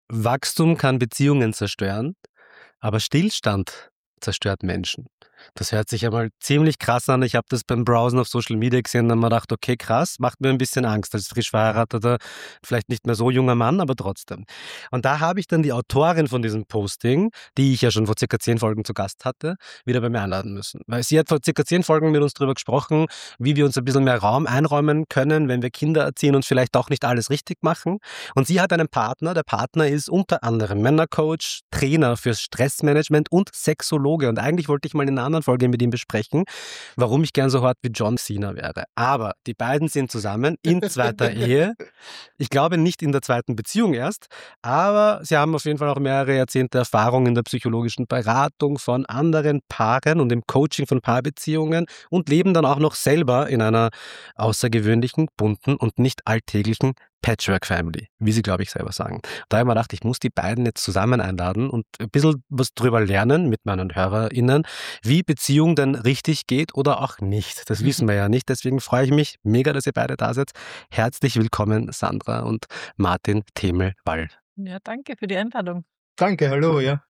Wachstum kann Beziehungen zerstören, aber Stillstand zerstört Menschen. Das hört sich einmal ziemlich krass an. Ich habe das beim Browsen auf Social Media gesehen und dann mir gedacht, okay, krass, macht mir ein bisschen Angst als frisch verheirateter, vielleicht nicht mehr so junger Mann, aber trotzdem. Und da habe ich dann die Autorin von diesem Posting, die ich ja schon vor circa 10 Folgen zu Gast hatte, wieder bei mir einladen müssen. Weil sie hat vor circa 10 Folgen mit uns darüber gesprochen, wie wir uns ein bisschen mehr Raum einräumen können, wenn wir Kinder erziehen und vielleicht auch nicht alles richtig machen. Und sie hat einen Partner. Der Partner ist unter anderem Männercoach, Trainer fürs Stressmanagement und Sexologe. Und eigentlich wollte ich mal in einer anderen Folge mit ihm besprechen, warum ich gern so hart wie John Cena wäre. Aber die beiden sind zusammen in zweiter Ehe. Ich glaube nicht in der zweiten Beziehung erst, aber sie haben auf jeden Fall auch mehrere Jahrzehnte Erfahrung in der psychologischen Beratung von anderen Paaren und im Coaching von Paarbeziehungen und leben dann auch noch selber in einer außergewöhnlichen, bunten und nicht alltäglichen Patchwork-Family, wie sie, glaube ich, selber sagen. Da habe ich mir gedacht, ich muss die beiden jetzt zusammen einladen und ein bisschen was drüber lernen mit meinen HörerInnen, wie Beziehung denn richtig geht oder auch nicht. Das wissen wir ja nicht, deswegen freue ich mich mega, dass ihr beide da seid. Herzlich willkommen, Sandra und Martin Themel-Wall. Ja, danke für die Einladung. Danke, hallo, ja.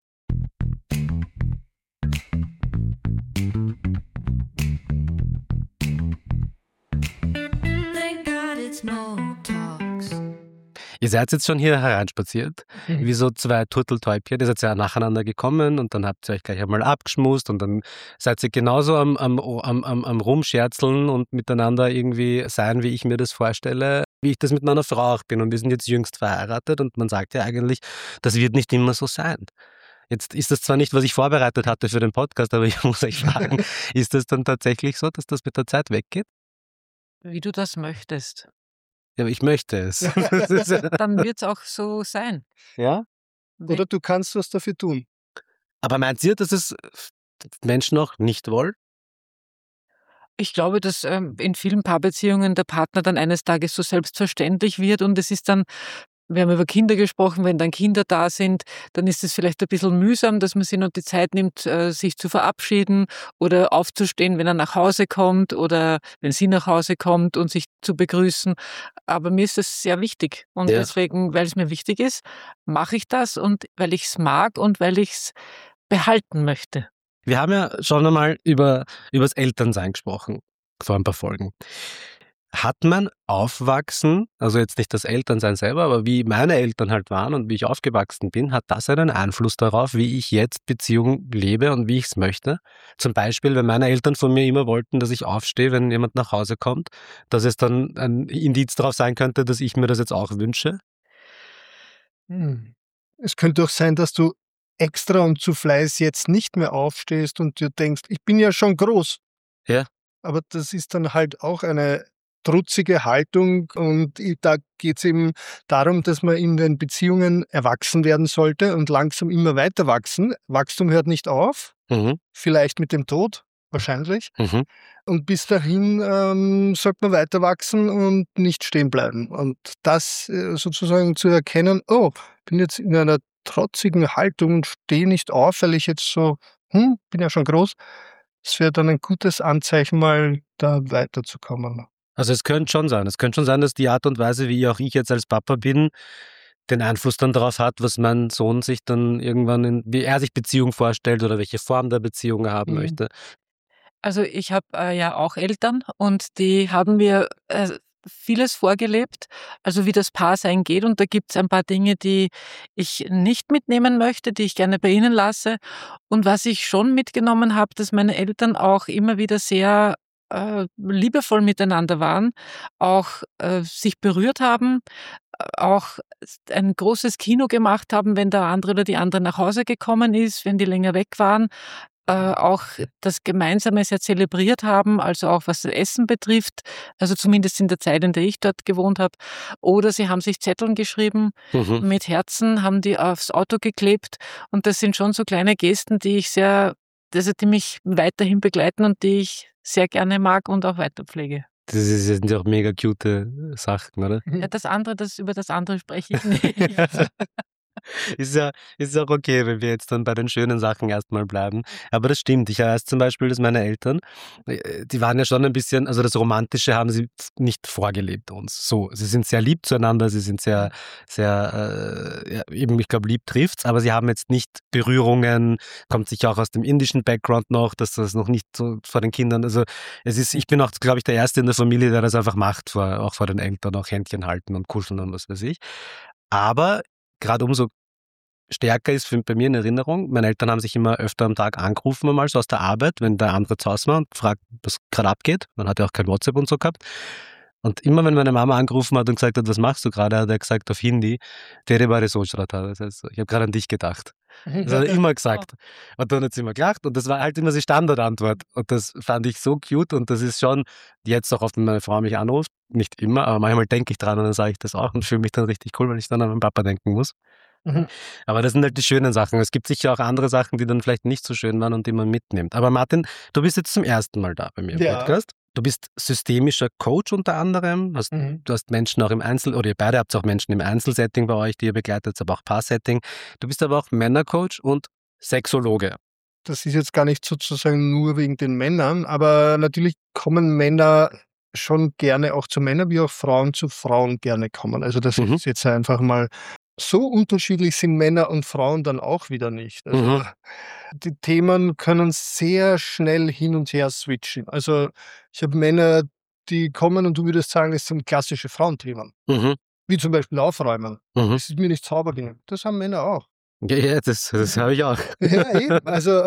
Ihr seid jetzt schon hier hereinspaziert, wie so zwei Turteltäubchen. Ihr seid ja nacheinander gekommen und dann habt ihr euch gleich einmal abgeschmust und dann seid ihr genauso am Rumscherzeln und miteinander irgendwie sein, wie ich mir das vorstelle, wie ich das mit meiner Frau auch bin. Und wir sind jetzt jüngst verheiratet und man sagt ja eigentlich, das wird nicht immer so sein. Jetzt ist das zwar nicht, was ich vorbereitet hatte für den Podcast, aber ich muss euch fragen, ist das dann tatsächlich so, dass das mit der Zeit weggeht? Wie du das möchtest. Ja, aber ich möchte es. Dann wird es auch so sein. Ja? Oder du kannst was dafür tun. Aber meint ihr, dass es Menschen auch nicht wollen? Ich glaube, dass in vielen Paarbeziehungen der Partner dann eines Tages so selbstverständlich wird und es ist dann, wir haben über Kinder gesprochen, wenn dann Kinder da sind, dann ist es vielleicht ein bisschen mühsam, dass man sich noch die Zeit nimmt, sich zu verabschieden oder aufzustehen, wenn er nach Hause kommt oder wenn sie nach Hause kommt und sich zu begrüßen. Aber mir ist das sehr wichtig und Ja. deswegen, weil es mir wichtig ist, mache ich das und weil ich es mag und weil ich es behalten möchte. Wir haben ja schon einmal über das Elternsein gesprochen, vor ein paar Folgen. Hat mein Aufwachsen, also jetzt nicht das Elternsein selber, aber wie meine Eltern halt waren und wie ich aufgewachsen bin, hat das einen Einfluss darauf, wie ich jetzt Beziehung lebe und wie ich es möchte? Zum Beispiel, wenn meine Eltern von mir immer wollten, dass ich aufstehe, wenn jemand nach Hause kommt, dass es dann ein Indiz darauf sein könnte, dass ich mir das jetzt auch wünsche? Es könnte auch sein, dass du extra und zu Fleiß jetzt nicht mehr aufstehst und dir denkst, ich bin ja schon groß. Ja. Aber das ist dann halt auch eine trutzige Haltung und da geht es eben darum, dass man in den Beziehungen erwachsen werden sollte und langsam immer weiter wachsen. Wachstum hört nicht auf, vielleicht mit dem Tod, wahrscheinlich. Und bis dahin sollte man weiter wachsen und nicht stehen bleiben. Und das sozusagen zu erkennen, oh, ich bin jetzt in einer trotzigen Haltung und stehe nicht auf, weil ich jetzt so, bin ja schon groß. Das wäre dann ein gutes Anzeichen, mal da weiterzukommen. Also es könnte schon sein. Es könnte schon sein, dass die Art und Weise, wie auch ich jetzt als Papa bin, den Einfluss dann darauf hat, was mein Sohn sich dann irgendwann, wie er sich Beziehung vorstellt oder welche Form der Beziehung er haben möchte. Also ich habe ja auch Eltern und die haben mir vieles vorgelebt, also wie das Paarsein geht und da gibt es ein paar Dinge, die ich nicht mitnehmen möchte, die ich gerne bei ihnen lasse und was ich schon mitgenommen habe, dass meine Eltern auch immer wieder sehr liebevoll miteinander waren, auch sich berührt haben, auch ein großes Kino gemacht haben, wenn der andere oder die andere nach Hause gekommen ist, wenn die länger weg waren, auch das Gemeinsame sehr zelebriert haben, also auch was das Essen betrifft, also zumindest in der Zeit, in der ich dort gewohnt habe. Oder sie haben sich Zetteln geschrieben mit Herzen, haben die aufs Auto geklebt und das sind schon so kleine Gesten, die die mich weiterhin begleiten und die ich sehr gerne mag und auch weiter pflege. Das sind ja auch mega cute Sachen, oder? Ja, über das andere spreche ich nicht. Ist ja auch okay, wenn wir jetzt dann bei den schönen Sachen erstmal bleiben. Aber das stimmt. Ich weiß zum Beispiel, dass meine Eltern, die waren ja schon ein bisschen, also das Romantische haben sie nicht vorgelebt uns. So, sie sind sehr lieb zueinander, sie sind sehr, sehr, ja, eben, ich glaube, lieb trifft's, aber sie haben jetzt nicht Berührungen, kommt sicher auch aus dem indischen Background noch, dass das noch nicht so vor den Kindern, also ich bin auch, glaube ich, der Erste in der Familie, der das einfach macht, auch vor den Eltern, auch Händchen halten und kuscheln und was weiß ich. Aber gerade umso stärker ist bei mir in Erinnerung, meine Eltern haben sich immer öfter am Tag angerufen, einmal so aus der Arbeit, wenn der andere zu Hause war und fragt, was gerade abgeht. Man hat ja auch kein WhatsApp und so gehabt. Und immer, wenn meine Mama angerufen hat und gesagt hat, was machst du gerade, hat er gesagt auf Hindi, Tere bare soch raha tha. Das heißt, ich habe gerade an dich gedacht. Das hat er immer gesagt. Und dann hat sie immer gelacht und das war halt immer die Standardantwort. Und das fand ich so cute und das ist schon jetzt auch oft, wenn meine Frau mich anruft, nicht immer, aber manchmal denke ich dran und dann sage ich das auch und fühle mich dann richtig cool, weil ich dann an meinen Papa denken muss. Aber das sind halt die schönen Sachen. Es gibt sicher auch andere Sachen, die dann vielleicht nicht so schön waren und die man mitnimmt. Aber Martin, du bist jetzt zum ersten Mal da bei mir im Ja. Podcast. Du bist systemischer Coach unter anderem. Du hast Menschen auch im Einzel, oder ihr beide habt auch Menschen im Einzelsetting bei euch, die ihr begleitet, aber auch Paarsetting. Du bist aber auch Männercoach und Sexologe. Das ist jetzt gar nicht sozusagen nur wegen den Männern, aber natürlich kommen Männer schon gerne auch zu Männern, wie auch Frauen zu Frauen gerne kommen. Also das ist jetzt einfach mal, so unterschiedlich sind Männer und Frauen dann auch wieder nicht. Also die Themen können sehr schnell hin und her switchen. Also ich habe Männer, die kommen und du würdest sagen, das sind klassische Frauenthemen. Wie zum Beispiel Aufräumen. Das ist mir nicht sauber genug. Das haben Männer auch. Ja, das habe ich auch. Ja, eben. Also,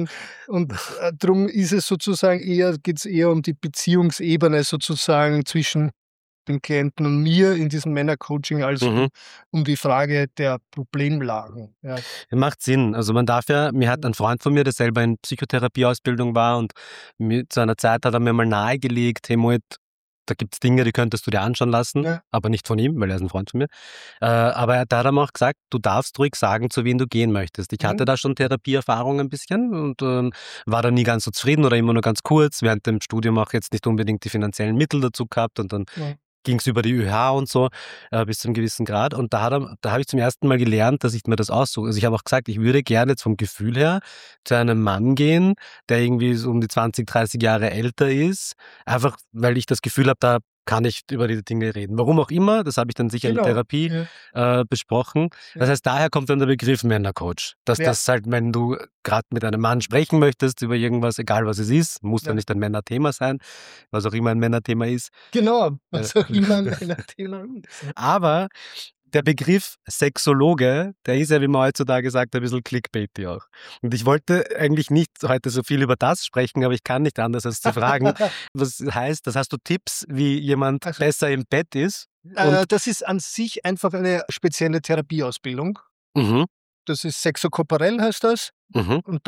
darum ist es sozusagen geht es eher um die Beziehungsebene sozusagen zwischen den Klienten und mir in diesem Männercoaching als um die Frage der Problemlagen. Ja. Macht Sinn. Also man darf ja, mir hat ein Freund von mir, der selber in Psychotherapieausbildung war und zu einer Zeit hat er mir mal nahegelegt, hey Moit, da gibt es Dinge, die könntest du dir anschauen lassen, aber nicht von ihm, weil er ist ein Freund von mir. Aber da hat er mir auch gesagt, du darfst ruhig sagen, zu wem du gehen möchtest. Ich hatte da schon Therapieerfahrung ein bisschen und war da nie ganz so zufrieden oder immer nur ganz kurz, während dem Studium auch jetzt nicht unbedingt die finanziellen Mittel dazu gehabt und dann ging es über die ÖH und so bis zu einem gewissen Grad. Und da habe ich zum ersten Mal gelernt, dass ich mir das aussuche. Also ich habe auch gesagt, ich würde gerne jetzt vom Gefühl her zu einem Mann gehen, der irgendwie so um die 20, 30 Jahre älter ist. Einfach, weil ich das Gefühl habe, da kann ich über diese Dinge reden. Warum auch immer, das habe ich dann sicher in der Therapie besprochen. Das heißt, daher kommt dann der Begriff Männercoach. Dass das halt, wenn du gerade mit einem Mann sprechen möchtest über irgendwas, egal was es ist, muss dann nicht ein Männerthema sein, was auch immer ein Männerthema ist. Genau, was auch immer ein Männerthema ist. Aber der Begriff Sexologe, der ist ja, wie man heutzutage sagt, ein bisschen clickbaity auch. Und ich wollte eigentlich nicht heute so viel über das sprechen, aber ich kann nicht anders als zu fragen, was heißt, das hast du Tipps, wie jemand besser im Bett ist? Das ist an sich einfach eine spezielle Therapieausbildung. Das ist sexokorporell, heißt das. Und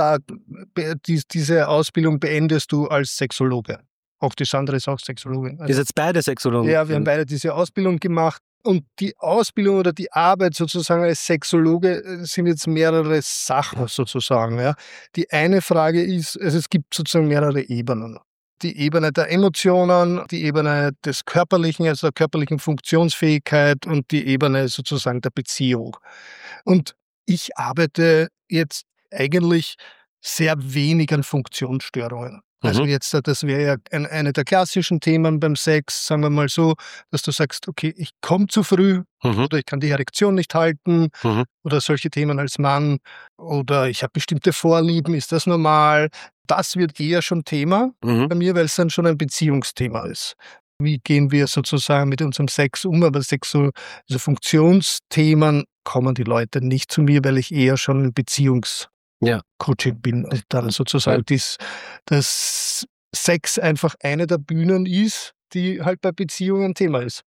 diese Ausbildung beendest du als Sexologe. Auch die Sandra ist auch Sexologin. Ihr seid beide Sexologen? Ja, wir haben beide diese Ausbildung gemacht. Und die Ausbildung oder die Arbeit sozusagen als Sexologe sind jetzt mehrere Sachen sozusagen. Ja. Die eine Frage ist, also es gibt sozusagen mehrere Ebenen. Die Ebene der Emotionen, die Ebene des Körperlichen, also der körperlichen Funktionsfähigkeit und die Ebene sozusagen der Beziehung. Und ich arbeite jetzt eigentlich sehr wenig an Funktionsstörungen. Also jetzt, das wäre ja eine der klassischen Themen beim Sex, sagen wir mal so, dass du sagst, okay, ich komme zu früh oder ich kann die Erektion nicht halten oder solche Themen als Mann oder ich habe bestimmte Vorlieben, ist das normal? Das wird eher schon Thema bei mir, weil es dann schon ein Beziehungsthema ist. Wie gehen wir sozusagen mit unserem Sex um? Aber also Funktionsthemen kommen die Leute nicht zu mir, weil ich eher schon ein Coaching bin, dann sozusagen dass Sex einfach eine der Bühnen ist, die halt bei Beziehungen Thema ist.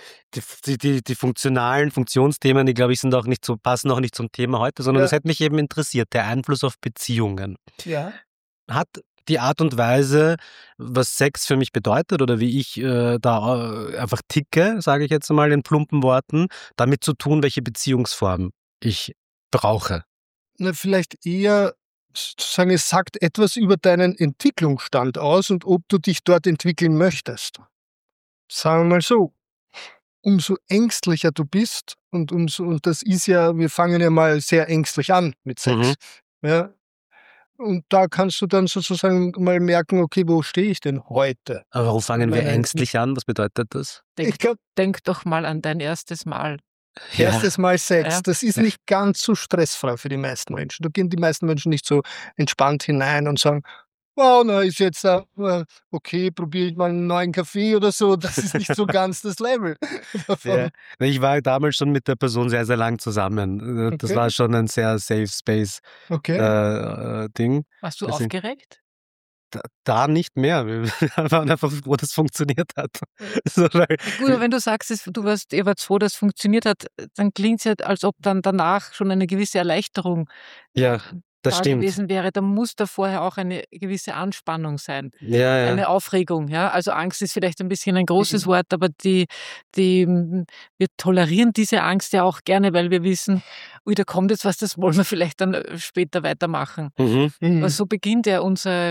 Die funktionalen Funktionsthemen, die glaube ich passen auch nicht zum Thema heute, sondern das hätte mich eben interessiert, der Einfluss auf Beziehungen. Ja. Hat die Art und Weise, was Sex für mich bedeutet oder wie ich da einfach ticke, sage ich jetzt mal in plumpen Worten, damit zu tun, welche Beziehungsform ich brauche? Na, vielleicht eher sozusagen, es sagt etwas über deinen Entwicklungsstand aus und ob du dich dort entwickeln möchtest. Sagen wir mal so. umso ängstlicher du bist und das ist ja, wir fangen ja mal sehr ängstlich an mit Sex. Ja. Und da kannst du dann sozusagen mal merken, okay, wo stehe ich denn heute? Aber warum fangen wir ängstlich an? Was bedeutet das? Denk doch mal an dein erstes Mal. Erstes Mal Sex, Ja. das ist nicht ganz so stressfrei für die meisten Menschen. Da gehen die meisten Menschen nicht so entspannt hinein und sagen, wow, na ist jetzt okay, probiere ich mal einen neuen Kaffee oder so. Das ist nicht so ganz das Level davon. Ja. Ich war damals schon mit der Person sehr, sehr lang zusammen. Das Okay. war schon ein sehr Safe Space Okay. Ding. Warst du Deswegen- aufgeregt? Da nicht mehr. Wir waren einfach froh, dass es funktioniert hat. So, weil, Gut, aber wenn du sagst, ihr wart froh, dass es funktioniert hat, dann klingt es ja, als ob dann danach schon eine gewisse Erleichterung ja, das da stimmt. gewesen wäre. Da muss da vorher auch eine gewisse Anspannung sein, Ja. eine Aufregung. Ja? Also Angst ist vielleicht ein bisschen ein großes Wort, aber wir tolerieren diese Angst ja auch gerne, weil wir wissen, ui, da kommt jetzt was, das wollen wir vielleicht dann später weitermachen. Mhm. Mhm. Aber so beginnt ja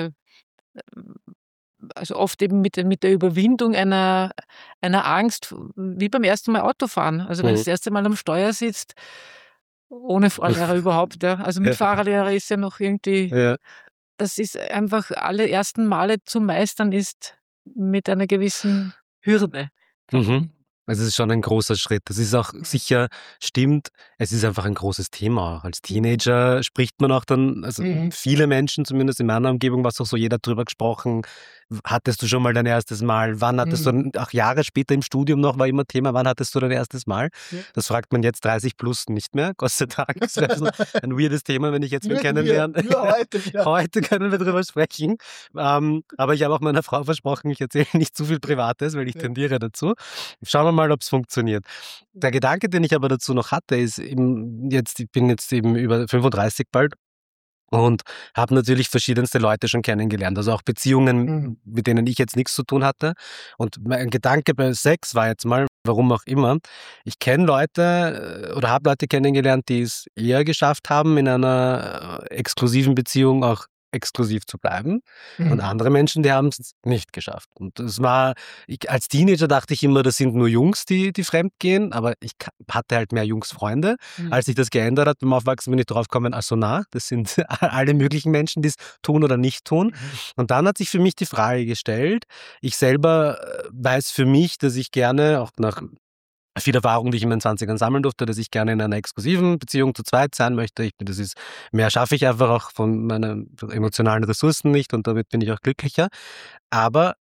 also oft eben mit der Überwindung einer Angst, wie beim ersten Mal Autofahren. Also wenn du das erste Mal am Steuer sitzt, ohne Fahrlehrer überhaupt. Ja. Also mit Fahrerlehrer ist ja noch irgendwie, Ja. das ist einfach alle ersten Male zu meistern ist mit einer gewissen Hürde. Mhm. Es ist schon ein großer Schritt. Das ist auch sicher, stimmt, es ist einfach ein großes Thema. Auch als Teenager spricht man auch dann, also viele Menschen, zumindest in meiner Umgebung, was auch so jeder drüber gesprochen. Hattest du schon mal dein erstes Mal? Wann hattest du, auch Jahre später im Studium noch, war immer Thema, wann hattest du dein erstes Mal? Ja. Das fragt man jetzt 30 plus nicht mehr, Gott sei Dank. Das wäre so ein weirdes Thema, wenn ich jetzt wen kennenlerne. Heute können wir drüber sprechen. Aber ich habe auch meiner Frau versprochen, ich erzähle nicht zu viel Privates, weil ich tendiere dazu. Schauen wir mal, ob es funktioniert. Der Gedanke, den ich aber dazu noch hatte, ist eben ich bin jetzt eben über 35 bald und habe natürlich verschiedenste Leute schon kennengelernt, also auch Beziehungen, mit denen ich jetzt nichts zu tun hatte. Und mein Gedanke bei Sex war jetzt mal, warum auch immer, ich kenne Leute oder habe Leute kennengelernt, die es eher geschafft haben, in einer exklusiven Beziehung auch exklusiv zu bleiben. Und andere Menschen, die haben es nicht geschafft. Und das war, als Teenager dachte ich immer, das sind nur Jungs, die fremd gehen, aber ich hatte halt mehr Jungsfreunde. Als sich das geändert hat beim Aufwachsen, bin ich drauf gekommen, also das sind alle möglichen Menschen, die es tun oder nicht tun. Und dann hat sich für mich die Frage gestellt, ich selber weiß für mich, dass ich gerne, auch nach viel Erfahrung, die ich in meinen 20ern sammeln durfte, dass ich gerne in einer exklusiven Beziehung zu zweit sein möchte. Mehr schaffe ich einfach auch von meinen emotionalen Ressourcen nicht und damit bin ich auch glücklicher. Aber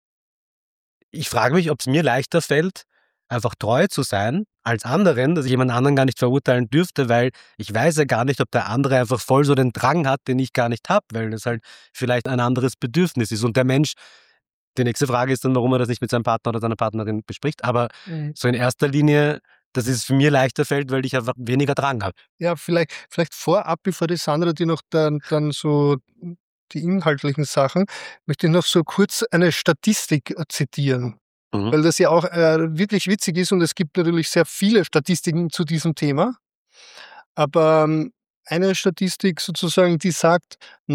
ich frage mich, ob es mir leichter fällt, einfach treu zu sein als anderen, dass ich jemand anderen gar nicht verurteilen dürfte, weil ich weiß ja gar nicht, ob der andere einfach voll so den Drang hat, den ich gar nicht habe, weil das halt vielleicht ein anderes Bedürfnis ist. Und der Mensch, die nächste Frage ist dann, warum er das nicht mit seinem Partner oder seiner Partnerin bespricht. Aber so in erster Linie, dass es für mir leichter fällt, weil ich einfach weniger Drang habe. Ja, vielleicht vorab, bevor die Sandra dir noch dann so die inhaltlichen Sachen, möchte ich noch so kurz eine Statistik zitieren. Weil das ja auch wirklich witzig ist und es gibt natürlich sehr viele Statistiken zu diesem Thema. Aber eine Statistik sozusagen, die sagt,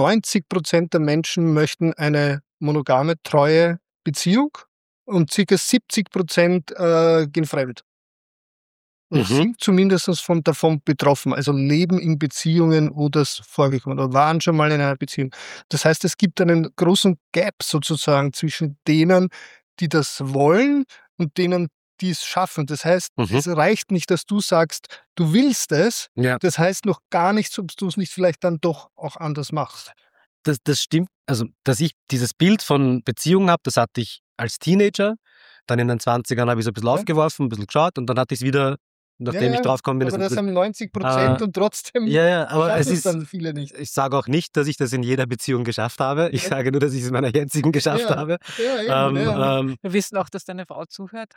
90% der Menschen möchten eine monogame, treue Beziehung und ca. 70% gehen fremd. Und sind zumindest davon betroffen, also leben in Beziehungen, wo das vorgekommen oder waren schon mal in einer Beziehung. Das heißt, es gibt einen großen Gap sozusagen zwischen denen, die das wollen und denen, die es schaffen. Das heißt, es reicht nicht, dass du sagst, du willst es. Ja. Das heißt noch gar nichts, ob du es nicht vielleicht dann doch auch anders machst. Das stimmt. Also, dass ich dieses Bild von Beziehungen habe, das hatte ich als Teenager. Dann in den 20ern habe ich es ein bisschen aufgeworfen, ein bisschen geschaut und dann hatte ich es wieder, nachdem ich drauf gekommen bin. Aber das haben 90% und trotzdem aber es ist dann viele nicht. Ich sage auch nicht, dass ich das in jeder Beziehung geschafft habe. Ich sage nur, dass ich es in meiner jetzigen geschafft habe. Wir wissen auch, dass deine Frau zuhört.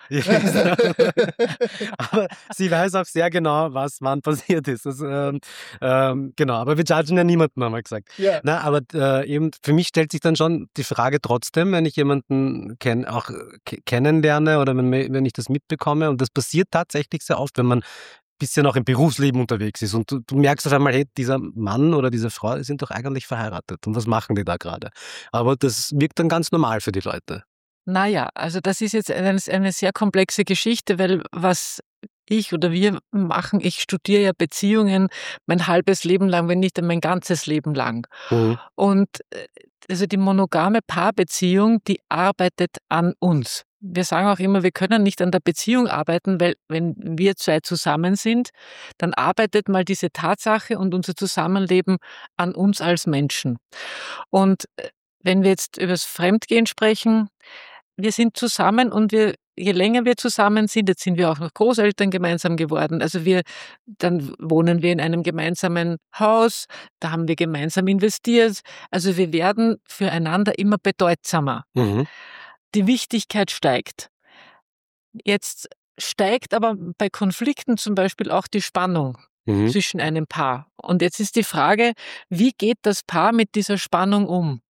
Aber sie weiß auch sehr genau, was wann passiert ist. Das, genau, aber wir judgen ja niemanden, haben wir gesagt. Ja. Na, aber eben für mich stellt sich dann schon die Frage trotzdem, wenn ich jemanden kennenlerne oder wenn ich das mitbekomme, und das passiert tatsächlich sehr oft, wenn man ein bisschen auch im Berufsleben unterwegs ist und du merkst auf einmal, hey, dieser Mann oder diese Frau, die sind doch eigentlich verheiratet und was machen die da gerade? Aber das wirkt dann ganz normal für die Leute. Naja, also das ist jetzt eine sehr komplexe Geschichte, weil was ich oder wir machen, ich studiere ja Beziehungen mein halbes Leben lang, wenn nicht mein ganzes Leben lang. Mhm. Und also die monogame Paarbeziehung, die arbeitet an uns. Wir sagen auch immer, wir können nicht an der Beziehung arbeiten, weil wenn wir zwei zusammen sind, dann arbeitet mal diese Tatsache und unser Zusammenleben an uns als Menschen. Und wenn wir jetzt über das Fremdgehen sprechen, wir sind zusammen und je länger wir zusammen sind, jetzt sind wir auch noch Großeltern gemeinsam geworden, also dann wohnen wir in einem gemeinsamen Haus, da haben wir gemeinsam investiert, also wir werden füreinander immer bedeutsamer. Mhm. Die Wichtigkeit steigt. Jetzt steigt aber bei Konflikten zum Beispiel auch die Spannung Mhm. zwischen einem Paar. Und jetzt ist die Frage, wie geht das Paar mit dieser Spannung um?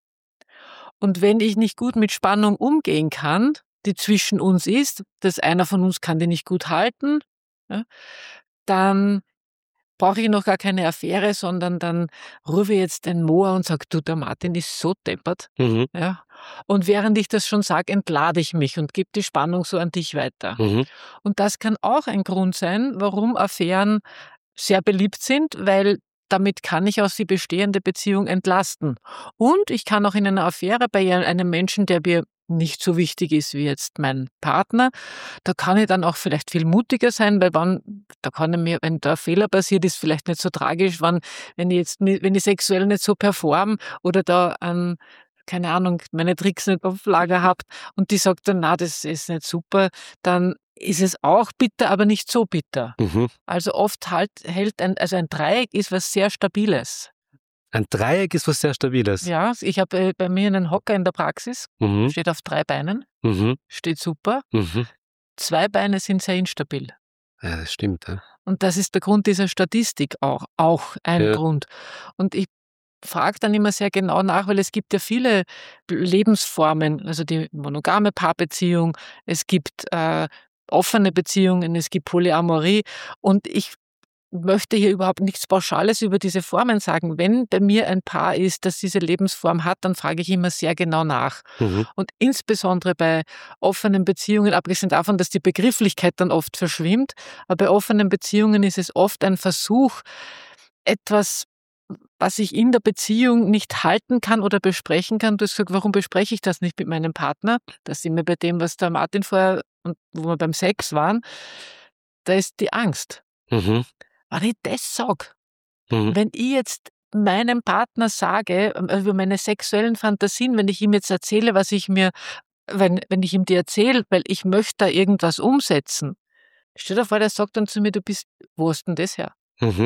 Und wenn ich nicht gut mit Spannung umgehen kann, die zwischen uns ist, dass einer von uns kann die nicht gut halten, ja, dann brauche ich noch gar keine Affäre, sondern dann rufe ich jetzt den Moa und sage, du, der Martin ist so deppert. Mhm. Ja. Und während ich das schon sage, entlade ich mich und gebe die Spannung so an dich weiter. Mhm. Und das kann auch ein Grund sein, warum Affären sehr beliebt sind, weil damit kann ich aus die bestehende Beziehung entlasten. Und ich kann auch in einer Affäre bei einem Menschen, der mir nicht so wichtig ist wie jetzt mein Partner, da kann ich dann auch vielleicht viel mutiger sein, weil wenn da ein Fehler passiert, ist vielleicht nicht so tragisch, wenn ich sexuell nicht so perform oder da keine Ahnung, meine Tricks nicht auf Lager habt und die sagt dann, na, das ist nicht super, dann ist es auch bitter, aber nicht so bitter. Mhm. Also oft hält ein Dreieck ist was sehr Stabiles. Ein Dreieck ist was sehr Stabiles. Ja, ich habe bei mir einen Hocker in der Praxis, Mhm. steht auf 3 Beinen, Mhm. steht super. Mhm. 2 Beine sind sehr instabil. Ja, das stimmt. Ja. Und das ist der Grund dieser Statistik auch ein Ja. Grund. Und ich frage dann immer sehr genau nach, weil es gibt ja viele Lebensformen, also die monogame Paarbeziehung, es gibt offene Beziehungen, es gibt Polyamorie und ich möchte hier überhaupt nichts Pauschales über diese Formen sagen. Wenn bei mir ein Paar ist, das diese Lebensform hat, dann frage ich immer sehr genau nach. Mhm. Und insbesondere bei offenen Beziehungen, abgesehen davon, dass die Begrifflichkeit dann oft verschwimmt, aber bei offenen Beziehungen ist es oft ein Versuch, etwas, was ich in der Beziehung nicht halten kann oder besprechen kann. Du hast gesagt, warum bespreche ich das nicht mit meinem Partner? Da sind wir bei dem, was der Martin vorher, und wo wir beim Sex waren, da ist die Angst. Mhm. Wenn ich das sage, Mhm. wenn ich jetzt meinem Partner sage, über meine sexuellen Fantasien, wenn ich ihm jetzt erzähle, wenn ich ihm die erzähle, weil ich möchte da irgendwas umsetzen. Stell dir vor, der sagt dann zu mir, wo hast denn das her? Mhm.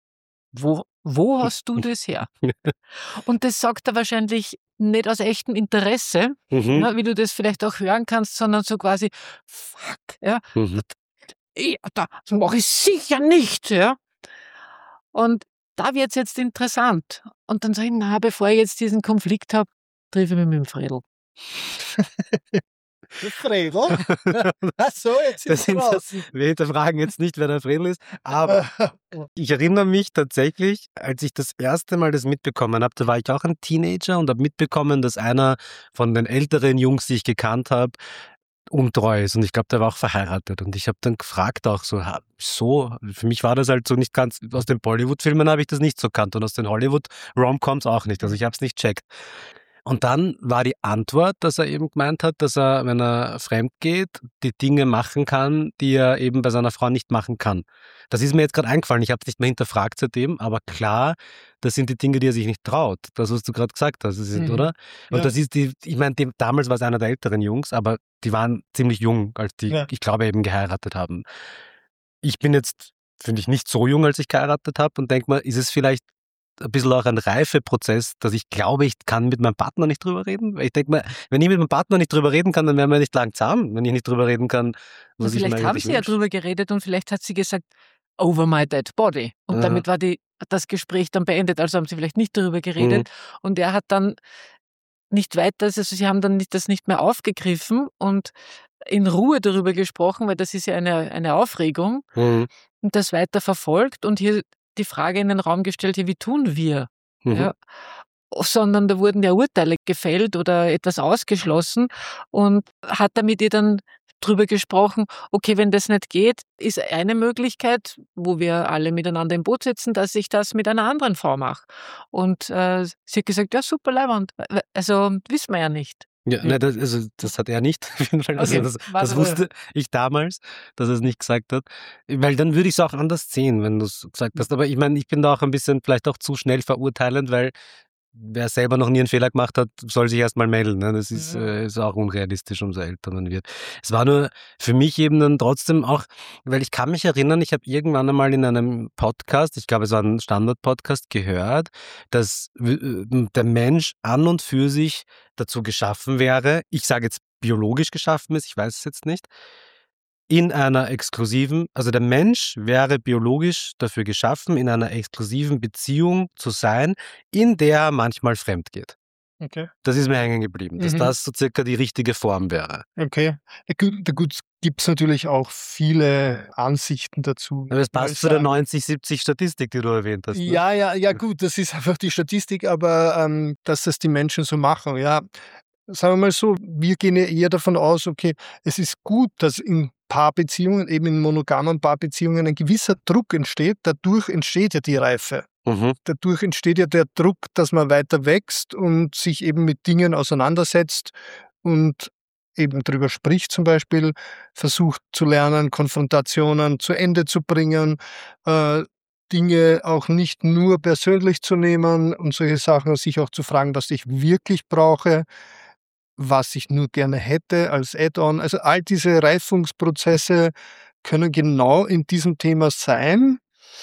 Wo hast du das her? Und das sagt er wahrscheinlich nicht aus echtem Interesse, Mhm. ja, wie du das vielleicht auch hören kannst, sondern so quasi, fuck, ja, Mhm. das mache ich sicher nicht, ja. Und da wird's jetzt interessant. Und dann sage ich, na, bevor ich jetzt diesen Konflikt habe, treffe ich mich mit dem Fredl. Fredel? Ach so, jetzt Das ist sind es raus. wir hinterfragen jetzt nicht, wer der Fredel ist, aber ich erinnere mich tatsächlich, als ich das erste Mal das mitbekommen habe, da war ich auch ein Teenager und habe mitbekommen, dass einer von den älteren Jungs, die ich gekannt habe, untreu ist. Und ich glaube, der war auch verheiratet. Und ich habe dann gefragt auch so, für mich war das halt so nicht ganz, aus den Bollywood-Filmen habe ich das nicht so kannt und aus den Hollywood-Romcoms auch nicht. Also ich habe es nicht checkt. Und dann war die Antwort, dass er eben gemeint hat, dass er, wenn er fremd geht, die Dinge machen kann, die er eben bei seiner Frau nicht machen kann. Das ist mir jetzt gerade eingefallen. Ich habe es nicht mehr hinterfragt seitdem, aber klar, das sind die Dinge, die er sich nicht traut. Das, was du gerade gesagt hast, oder? Und Ja. das ist ich meine, damals war es einer der älteren Jungs, aber die waren ziemlich jung, als die, Ja. ich glaube, eben geheiratet haben. Ich bin jetzt, finde ich, nicht so jung, als ich geheiratet habe und denke mal, ist es vielleicht ein bisschen auch ein Reifeprozess, dass ich glaube, ich kann mit meinem Partner nicht drüber reden. Weil ich denke mal, wenn ich mit meinem Partner nicht drüber reden kann, dann werden wir nicht lang zusammen, wenn ich nicht drüber reden kann, was ich mir Vielleicht haben eigentlich sie ja wünsche. drüber geredet und vielleicht hat sie gesagt, over my dead body. Und Ja. damit war das Gespräch dann beendet. Also haben sie vielleicht nicht darüber geredet. Und er hat dann nicht weiter, also sie haben dann das nicht mehr aufgegriffen und in Ruhe darüber gesprochen, weil das ist ja eine Aufregung Mhm. und das weiter verfolgt und hier die Frage in den Raum gestellt, ja, wie tun wir? Mhm. Ja. sondern da wurden ja Urteile gefällt oder etwas ausgeschlossen und hat da mit ihr dann drüber gesprochen, okay, wenn das nicht geht, ist eine Möglichkeit, wo wir alle miteinander im Boot sitzen, dass ich das mit einer anderen Frau mache. Und sie hat gesagt, ja, super leibend. Also wissen wir ja nicht. Ja, ne, das hat er nicht, auf jeden Fall. Also Okay, das wusste ich damals, dass er es nicht gesagt hat. Weil dann würde ich es auch anders sehen, wenn du es gesagt hast. Aber ich meine, ich bin da auch ein bisschen vielleicht auch zu schnell verurteilend, weil wer selber noch nie einen Fehler gemacht hat, soll sich erst mal melden. Ne? Das ist auch unrealistisch, umso älter man wird. Es war nur für mich eben dann trotzdem auch, weil ich kann mich erinnern, ich habe irgendwann einmal in einem Podcast, ich glaube es war ein Standard-Podcast, gehört, dass der Mensch an und für sich dazu geschaffen wäre, ich sage jetzt biologisch geschaffen ist, ich weiß es jetzt nicht, in einer exklusiven, also der Mensch wäre biologisch dafür geschaffen, in einer exklusiven Beziehung zu sein, in der er manchmal fremd geht. Okay. Das ist mir hängen geblieben, dass Mhm. das so circa die richtige Form wäre. Okay. Gut, gibt es natürlich auch viele Ansichten dazu. Aber es passt zu der 90-70 Statistik, die du erwähnt hast. Ne? Ja, gut, das ist einfach die Statistik, aber dass das die Menschen so machen, ja. Sagen wir mal so, wir gehen ja eher davon aus, okay, es ist gut, dass in Paarbeziehungen, eben in monogamen Paarbeziehungen, ein gewisser Druck entsteht. Dadurch entsteht ja die Reife. Mhm. Dadurch entsteht ja der Druck, dass man weiter wächst und sich eben mit Dingen auseinandersetzt und eben drüber spricht zum Beispiel, versucht zu lernen, Konfrontationen zu Ende zu bringen, Dinge auch nicht nur persönlich zu nehmen und solche Sachen, sich auch zu fragen, was ich wirklich brauche, was ich nur gerne hätte als Add-on. Also all diese Reifungsprozesse können genau in diesem Thema sein,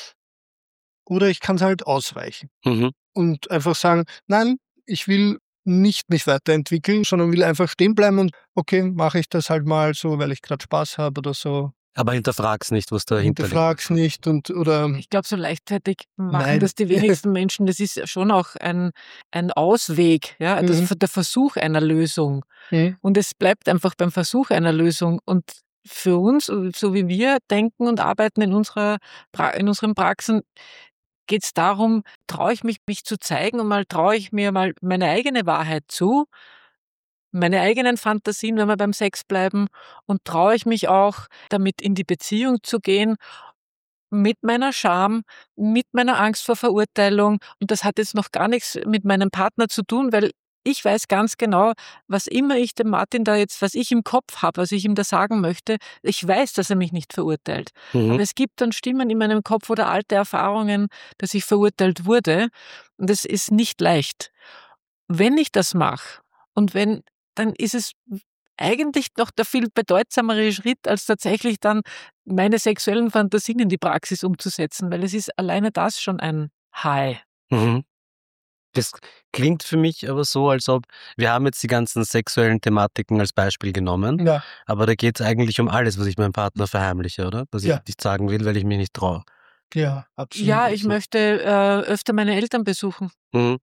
oder ich kann es halt ausweichen Mhm. und einfach sagen, nein, ich will nicht mich weiterentwickeln, sondern will einfach stehen bleiben und okay, mache ich das halt mal so, weil ich gerade Spaß habe oder so. Aber hinterfrag's nicht, was dahinter liegt. Hinterfrag's nicht oder Ich glaube, so leichtfertig machen Nein. das die wenigsten Menschen. Das ist schon auch ein Ausweg, ja, der Versuch einer Lösung. Mhm. Und es bleibt einfach beim Versuch einer Lösung. Und für uns, so wie wir denken und arbeiten in unseren Praxen, geht es darum, traue ich mich zu zeigen und mal traue ich mir mal meine eigene Wahrheit zu, meine eigenen Fantasien, wenn wir beim Sex bleiben, und traue ich mich auch, damit in die Beziehung zu gehen, mit meiner Scham, mit meiner Angst vor Verurteilung. Und das hat jetzt noch gar nichts mit meinem Partner zu tun, weil ich weiß ganz genau, was immer ich dem Martin da jetzt, was ich im Kopf habe, was ich ihm da sagen möchte, ich weiß, dass er mich nicht verurteilt. Mhm. Aber es gibt dann Stimmen in meinem Kopf oder alte Erfahrungen, dass ich verurteilt wurde. Und das ist nicht leicht. Wenn ich das mache und dann ist es eigentlich noch der viel bedeutsamere Schritt, als tatsächlich dann meine sexuellen Fantasien in die Praxis umzusetzen, weil es ist alleine das schon ein High. Mhm. Das klingt für mich aber so, als ob wir haben jetzt die ganzen sexuellen Thematiken als Beispiel genommen, ja, aber da geht es eigentlich um alles, was ich meinem Partner verheimliche, oder? Was ich Ja. nicht sagen will, weil ich mich nicht traue. ja, absolut. Ja, ich möchte öfter meine Eltern besuchen. Mhm.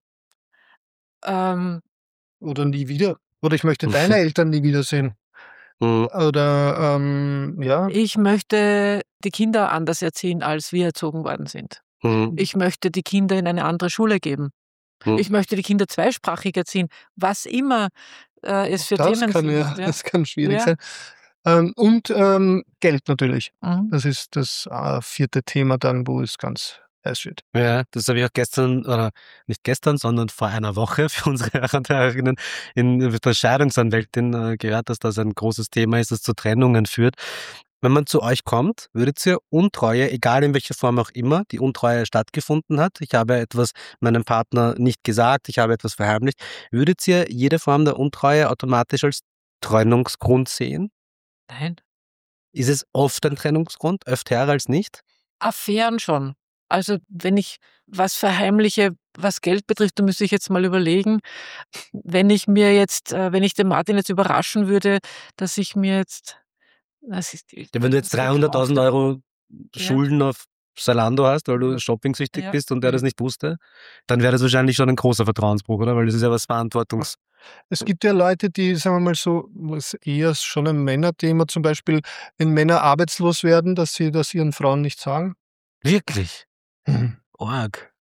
Ähm, Oder nie wieder. Oder ich möchte deine Eltern nie wiedersehen. Mhm. Oder ja, Ich möchte die Kinder anders erziehen, als wir erzogen worden sind. Mhm. Ich möchte die Kinder in eine andere Schule geben. Mhm. Ich möchte die Kinder zweisprachig erziehen. Was immer es für das Themen kann sind. ja, das kann schwierig Ja. sein. Und Geld natürlich. Mhm. Das ist das vierte Thema dann, wo es ganz heiß wird. Ja, das habe ich auch gestern, oder nicht gestern, sondern vor einer Woche für unsere Hörer und Hörerinnen in der Scheidungsanwältin gehört, dass das ein großes Thema ist, das zu Trennungen führt. Wenn man zu euch kommt, würdet ihr Untreue, egal in welcher Form auch immer, die Untreue stattgefunden hat, ich habe etwas meinem Partner nicht gesagt, ich habe etwas verheimlicht, würdet ihr jede Form der Untreue automatisch als Trennungsgrund sehen? Nein. Ist es oft ein Trennungsgrund, öfter als nicht? Affären schon. Also wenn ich was verheimliche, was Geld betrifft, dann müsste ich jetzt mal überlegen, wenn ich den Martin jetzt überraschen würde, dass ich mir jetzt, das ist Ja, wenn du jetzt das ist 300.000 Euro Ja. Schulden auf Zalando hast, weil du shopping-süchtig Ja. bist und der das nicht wusste, dann wäre das wahrscheinlich schon ein großer Vertrauensbruch, oder? Weil das ist ja was Es gibt ja Leute, die, sagen wir mal so, was eher schon ein Männerthema, zum Beispiel, wenn Männer arbeitslos werden, dass sie das ihren Frauen nicht sagen. Wirklich? Mhm. Org.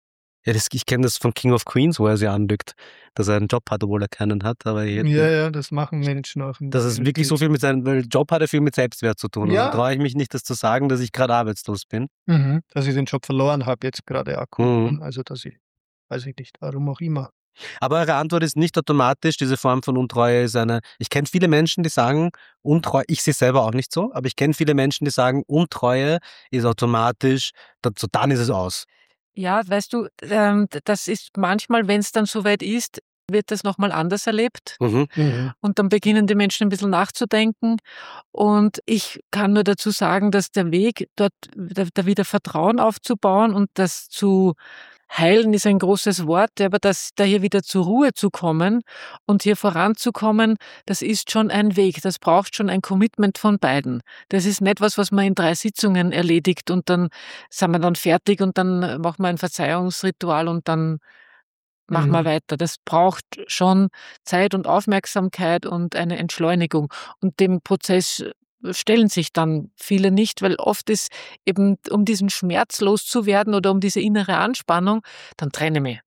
Ja, ich kenne das von King of Queens, wo er sie anlügt, dass er einen Job hat, obwohl er keinen hat. Aber Ja, das machen Menschen auch. Das ist wirklich so viel mit seinem, weil Job hat ja viel mit Selbstwert zu tun. Ja. Und da traue ich mich nicht, das zu sagen, dass ich gerade arbeitslos bin. Dass ich den Job verloren habe, jetzt gerade akut. Mhm. Also, dass ich, weiß ich nicht, warum auch immer. Aber eure Antwort ist nicht automatisch, diese Form von Untreue ist eine. Ich kenne viele Menschen, die sagen, Untreue, ich sehe es selber auch nicht so, aber ich kenne viele Menschen, die sagen, Untreue ist automatisch, dann ist es aus. Ja, weißt du, das ist manchmal, wenn es dann soweit ist, wird das nochmal anders erlebt. Und dann beginnen die Menschen ein bisschen nachzudenken. Und ich kann nur dazu sagen, dass der Weg, dort da wieder Vertrauen aufzubauen und das zu heilen ist ein großes Wort, aber da hier wieder zur Ruhe zu kommen und hier voranzukommen, das ist schon ein Weg. Das braucht schon ein Commitment von beiden. Das ist nicht was man in 3 Sitzungen erledigt und dann sind wir dann fertig und dann machen wir ein Verzeihungsritual und dann machen wir weiter. Das braucht schon Zeit und Aufmerksamkeit und eine Entschleunigung. Und dem Prozess stellen sich dann viele nicht, weil oft ist eben, um diesen Schmerz loszuwerden oder um diese innere Anspannung, dann trenne mich.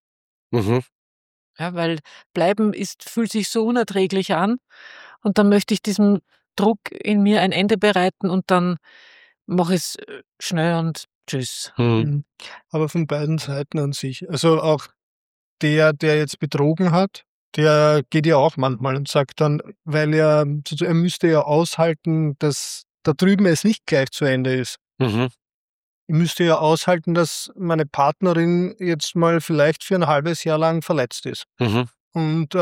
Ja, weil bleiben fühlt sich so unerträglich an und dann möchte ich diesem Druck in mir ein Ende bereiten und dann mache ich es schnell und tschüss. Aber von beiden Seiten an sich. Also auch der jetzt betrogen hat, der geht ja auch manchmal und sagt dann, weil er müsste ja aushalten, dass da drüben es nicht gleich zu Ende ist. Ich müsste ja aushalten, dass meine Partnerin jetzt mal vielleicht für ein halbes Jahr lang verletzt ist. Und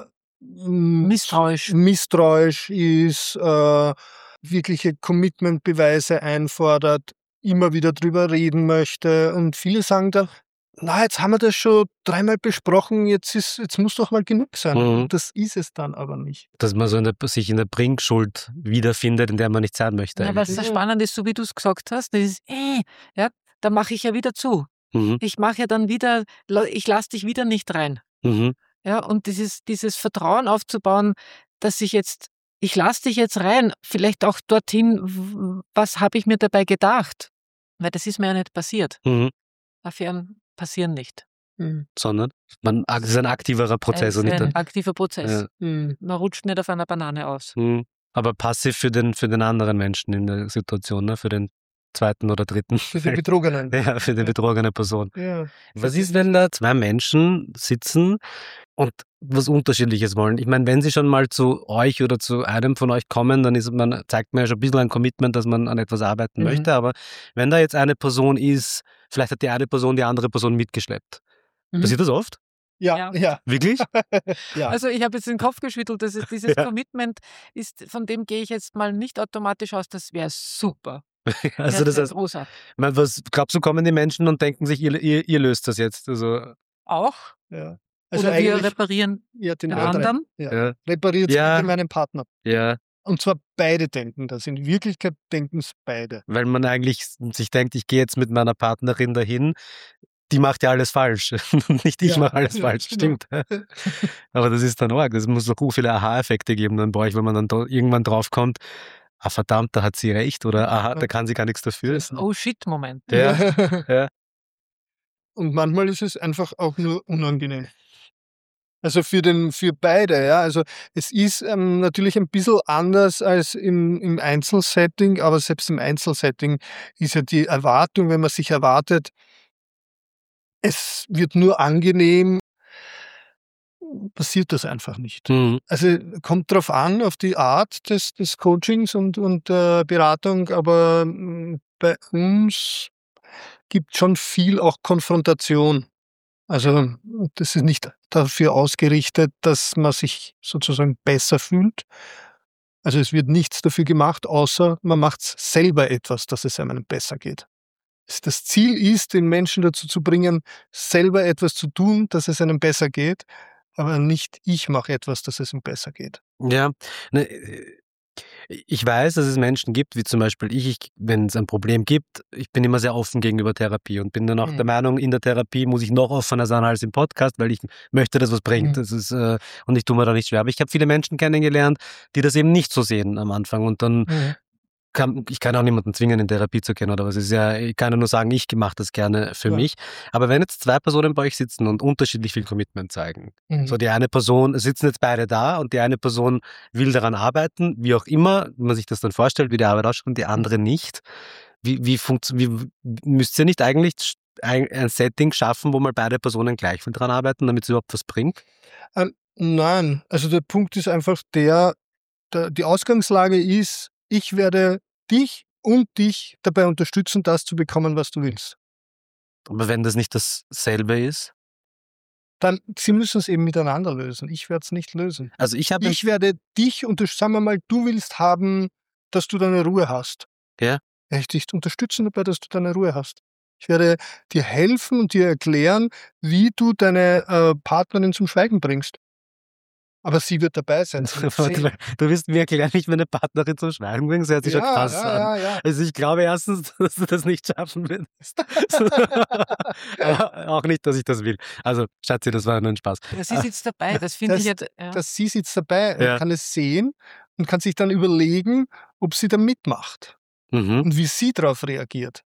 misstrauisch ist, wirkliche Commitment-Beweise einfordert, immer wieder drüber reden möchte. Und viele sagen dann, na, jetzt haben wir das schon 3-mal besprochen, jetzt muss doch mal genug sein. Das ist es dann aber nicht. Dass man sich in der Bringschuld wiederfindet, in der man nicht sein möchte. Ja, was so spannend ist, so wie du es gesagt hast, das ist, ja, da mache ich ja wieder zu. Ich mache ja dann wieder, ich lasse dich wieder nicht rein. Ja, und dieses Vertrauen aufzubauen, dass ich lasse dich jetzt rein, vielleicht auch dorthin, was habe ich mir dabei gedacht? Weil das ist mir ja nicht passiert. Affären passieren nicht. Sondern es ist ein aktiverer Prozess. Es ist ein aktiver Prozess. Man rutscht nicht auf einer Banane aus. Aber passiv für den anderen Menschen in der Situation, ne? Für den zweiten oder dritten. Für den Betrogenen. Ja, für die betrogene Person. Ja. Was ist, wenn da 2 Menschen sitzen und was Unterschiedliches wollen? Ich meine, wenn sie schon mal zu euch oder zu einem von euch kommen, dann zeigt man ja schon ein bisschen ein Commitment, dass man an etwas arbeiten möchte. Aber wenn da jetzt eine Person ist, vielleicht hat die eine Person die andere Person mitgeschleppt. Passiert das oft? Ja. Wirklich? Ja. Also ich habe jetzt den Kopf geschüttelt, dieses Commitment von dem gehe ich jetzt mal nicht automatisch aus, das wäre super. Also das heißt, großartig. Was glaubst du, kommen die Menschen und denken sich, ihr löst das jetzt? Also, auch? Ja. Also oder wir reparieren den anderen? Ja. Repariert meinen Partner. Ja. Und zwar beide denken das. In Wirklichkeit denken es beide. Weil man eigentlich sich denkt, ich gehe jetzt mit meiner Partnerin dahin, die macht ja alles falsch. Nicht ich mache alles falsch, stimmt. Aber das ist dann arg. Es muss so viele Aha-Effekte geben dann bei euch, wenn man dann irgendwann draufkommt, verdammt, da hat sie recht oder aha, da kann sie gar nichts dafür. Oh shit, Moment. Ja. Und manchmal ist es einfach auch nur unangenehm. Also für beide, ja. Also es ist natürlich ein bisschen anders als im Einzelsetting, aber selbst im Einzelsetting ist ja die Erwartung, wenn man sich erwartet, es wird nur angenehm, passiert das einfach nicht. Also kommt drauf an, auf die Art des Coachings und der Beratung, aber bei uns gibt schon viel auch Konfrontation. Also das ist nicht dafür ausgerichtet, dass man sich sozusagen besser fühlt. Also es wird nichts dafür gemacht, außer man macht selber etwas, dass es einem besser geht. Das Ziel ist, den Menschen dazu zu bringen, selber etwas zu tun, dass es einem besser geht, aber nicht ich mache etwas, dass es ihm besser geht. Ja, ich weiß, dass es Menschen gibt, wie zum Beispiel wenn es ein Problem gibt, ich bin immer sehr offen gegenüber Therapie und bin dann auch der Meinung, in der Therapie muss ich noch offener sein als im Podcast, weil ich möchte, dass was bringt. Das ist, und ich tue mir da nicht schwer. Aber ich habe viele Menschen kennengelernt, die das eben nicht so sehen am Anfang und dann ich kann auch niemanden zwingen, in Therapie zu gehen, oder was. Es ist ja, ich kann ja nur sagen, ich mache das gerne für mich. Aber wenn jetzt 2 Personen bei euch sitzen und unterschiedlich viel Commitment zeigen, so die eine Person, sitzen jetzt beide da und die eine Person will daran arbeiten, wie auch immer, wenn man sich das dann vorstellt, wie die Arbeit ausschaut, und die andere nicht. Wie müsst ihr nicht eigentlich ein Setting schaffen, wo mal beide Personen gleich viel dran arbeiten, damit es überhaupt was bringt? Nein, also der Punkt ist einfach die Ausgangslage ist, ich werde dich und dich dabei unterstützen, das zu bekommen, was du willst. Aber wenn das nicht dasselbe ist? Dann, sie müssen es eben miteinander lösen. Ich werde es nicht lösen. Also ich werde dich sagen wir mal, du willst haben, dass du deine Ruhe hast. Ja. Werde ich dich unterstützen dabei, dass du deine Ruhe hast. Ich werde dir helfen und dir erklären, wie du deine Partnerin zum Schweigen bringst. Aber sie wird dabei sein. Du wirst mir erklären, wie ich meine Partnerin zum Schweigen bringe. Das hört sich schon krass an. Ja. Also ich glaube erstens, dass du das nicht schaffen wirst. Aber auch nicht, dass ich das will. Also Schatzi, das war nur ein Spaß. Ja, sie sitzt dabei, das finde ich jetzt... Ja. Dass sie sitzt dabei und kann es sehen und kann sich dann überlegen, ob sie da mitmacht und wie sie darauf reagiert.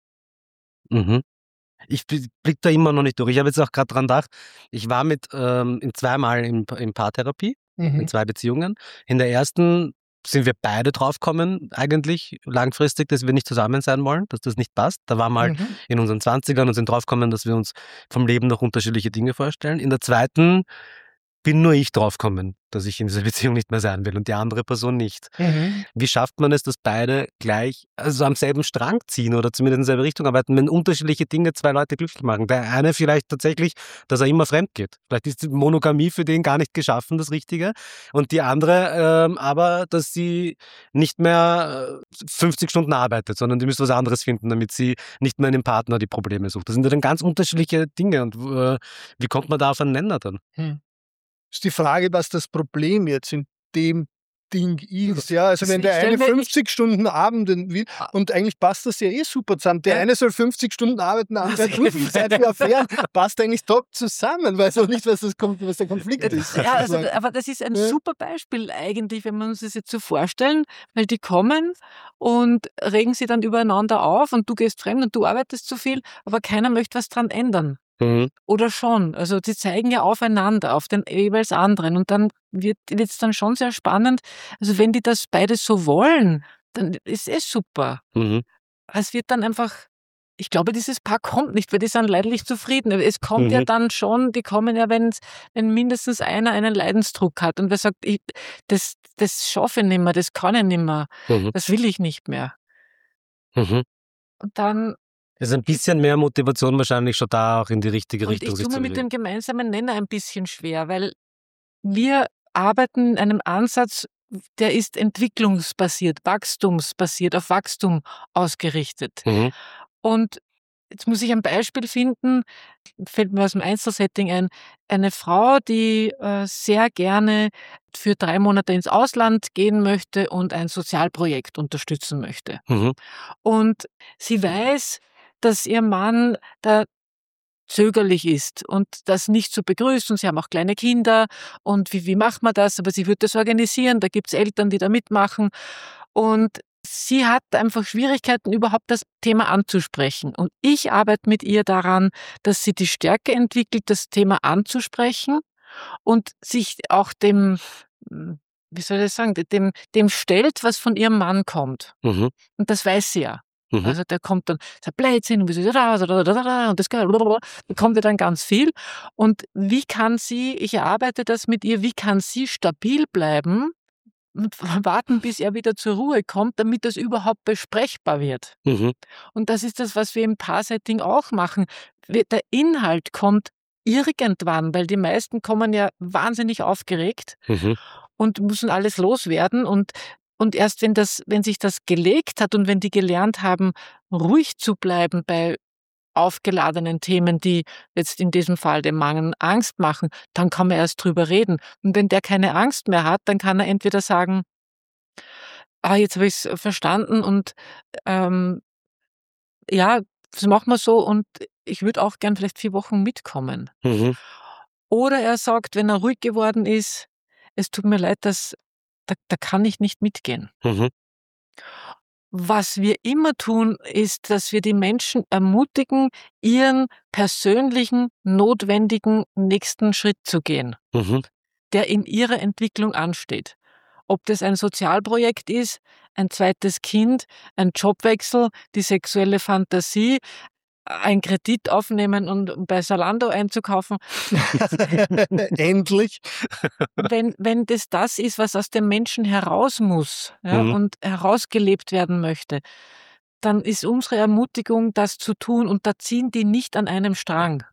Ich blick da immer noch nicht durch. Ich habe jetzt auch gerade dran gedacht, ich war in 2-mal in Paartherapie, in 2 Beziehungen. In der ersten sind wir beide draufgekommen, eigentlich langfristig, dass wir nicht zusammen sein wollen, dass das nicht passt. Da waren wir halt in unseren 20ern und sind draufgekommen, dass wir uns vom Leben noch unterschiedliche Dinge vorstellen. In der zweiten bin nur ich draufgekommen, dass ich in dieser Beziehung nicht mehr sein will und die andere Person nicht. Wie schafft man es, dass beide gleich, also am selben Strang ziehen oder zumindest in dieselbe Richtung arbeiten, wenn unterschiedliche Dinge 2 Leute glücklich machen? Der eine vielleicht tatsächlich, dass er immer fremd geht. Vielleicht ist die Monogamie für den gar nicht geschaffen, das Richtige. Und die andere aber, dass sie nicht mehr 50 Stunden arbeitet, sondern die müsste was anderes finden, damit sie nicht mehr in dem Partner die Probleme sucht. Das sind ja dann ganz unterschiedliche Dinge. Und wie kommt man da auf einen Nenner dann? Ist die Frage, was das Problem jetzt in dem Ding ist. Ja, also wenn der eine 50 Stunden arbeiten will, und eigentlich passt das ja super zusammen. Der eine soll 50 Stunden arbeiten, der andere 50, seid ihr fair, passt eigentlich top zusammen, weiß auch nicht, was der Konflikt ist. Ja, also, aber das ist ein super Beispiel eigentlich, wenn wir uns das jetzt so vorstellen, weil die kommen und regen sich dann übereinander auf und du gehst fremd und du arbeitest zu viel, aber keiner möchte was dran ändern. Oder schon. Also sie zeigen ja aufeinander, auf den jeweils anderen. Und dann wird es dann schon sehr spannend. Also wenn die das beide so wollen, dann ist es super. Es wird dann einfach, ich glaube, dieses Paar kommt nicht, weil die sind leidlich zufrieden. Es kommt ja dann schon, die kommen ja, wenn mindestens einer einen Leidensdruck hat und wer sagt, das schaffe ich nicht mehr, das kann ich nicht mehr, das will ich nicht mehr. Und dann ist ein bisschen mehr Motivation wahrscheinlich schon da, auch in die richtige Richtung sich zu bewegen. Ich tue mir mit dem gemeinsamen Nenner ein bisschen schwer, weil wir arbeiten in einem Ansatz, der ist entwicklungsbasiert, wachstumsbasiert, auf Wachstum ausgerichtet. Und jetzt muss ich ein Beispiel finden, fällt mir aus dem Einzelsetting ein, eine Frau, die sehr gerne für 3 Monate ins Ausland gehen möchte und ein Sozialprojekt unterstützen möchte. Und sie weiß, dass ihr Mann da zögerlich ist und das nicht so begrüßt und sie haben auch kleine Kinder und wie macht man das? Aber sie wird das organisieren, da gibt's Eltern, die da mitmachen und sie hat einfach Schwierigkeiten, überhaupt das Thema anzusprechen. Und ich arbeite mit ihr daran, dass sie die Stärke entwickelt, das Thema anzusprechen und sich auch dem, wie soll ich sagen, dem stellt, was von ihrem Mann kommt. Und das weiß sie ja. Also der kommt dann, sagt Blödsinn und das kommt ja dann ganz viel. Und wie kann sie, ich erarbeite das mit ihr, wie kann sie stabil bleiben und warten, bis er wieder zur Ruhe kommt, damit das überhaupt besprechbar wird. Und das ist das, was wir im Paarsetting auch machen. Der Inhalt kommt irgendwann, weil die meisten kommen ja wahnsinnig aufgeregt und müssen alles loswerden und erst wenn sich das gelegt hat und wenn die gelernt haben, ruhig zu bleiben bei aufgeladenen Themen, die jetzt in diesem Fall dem Mann Angst machen, dann kann man erst drüber reden. Und wenn der keine Angst mehr hat, dann kann er entweder sagen, jetzt habe ich es verstanden und ja, das machen wir so und ich würde auch gern vielleicht 4 Wochen mitkommen. Oder er sagt, wenn er ruhig geworden ist, es tut mir leid, da kann ich nicht mitgehen. was wir immer tun, ist, dass wir die Menschen ermutigen, ihren persönlichen, notwendigen nächsten Schritt zu gehen, der in ihrer Entwicklung ansteht. Ob das ein Sozialprojekt ist, ein zweites Kind, ein Jobwechsel, die sexuelle Fantasie, einen Kredit aufnehmen und bei Zalando einzukaufen. Endlich. Wenn das ist, was aus dem Menschen heraus muss, ja, und herausgelebt werden möchte, dann ist unsere Ermutigung, das zu tun, und da ziehen die nicht an einem Strang.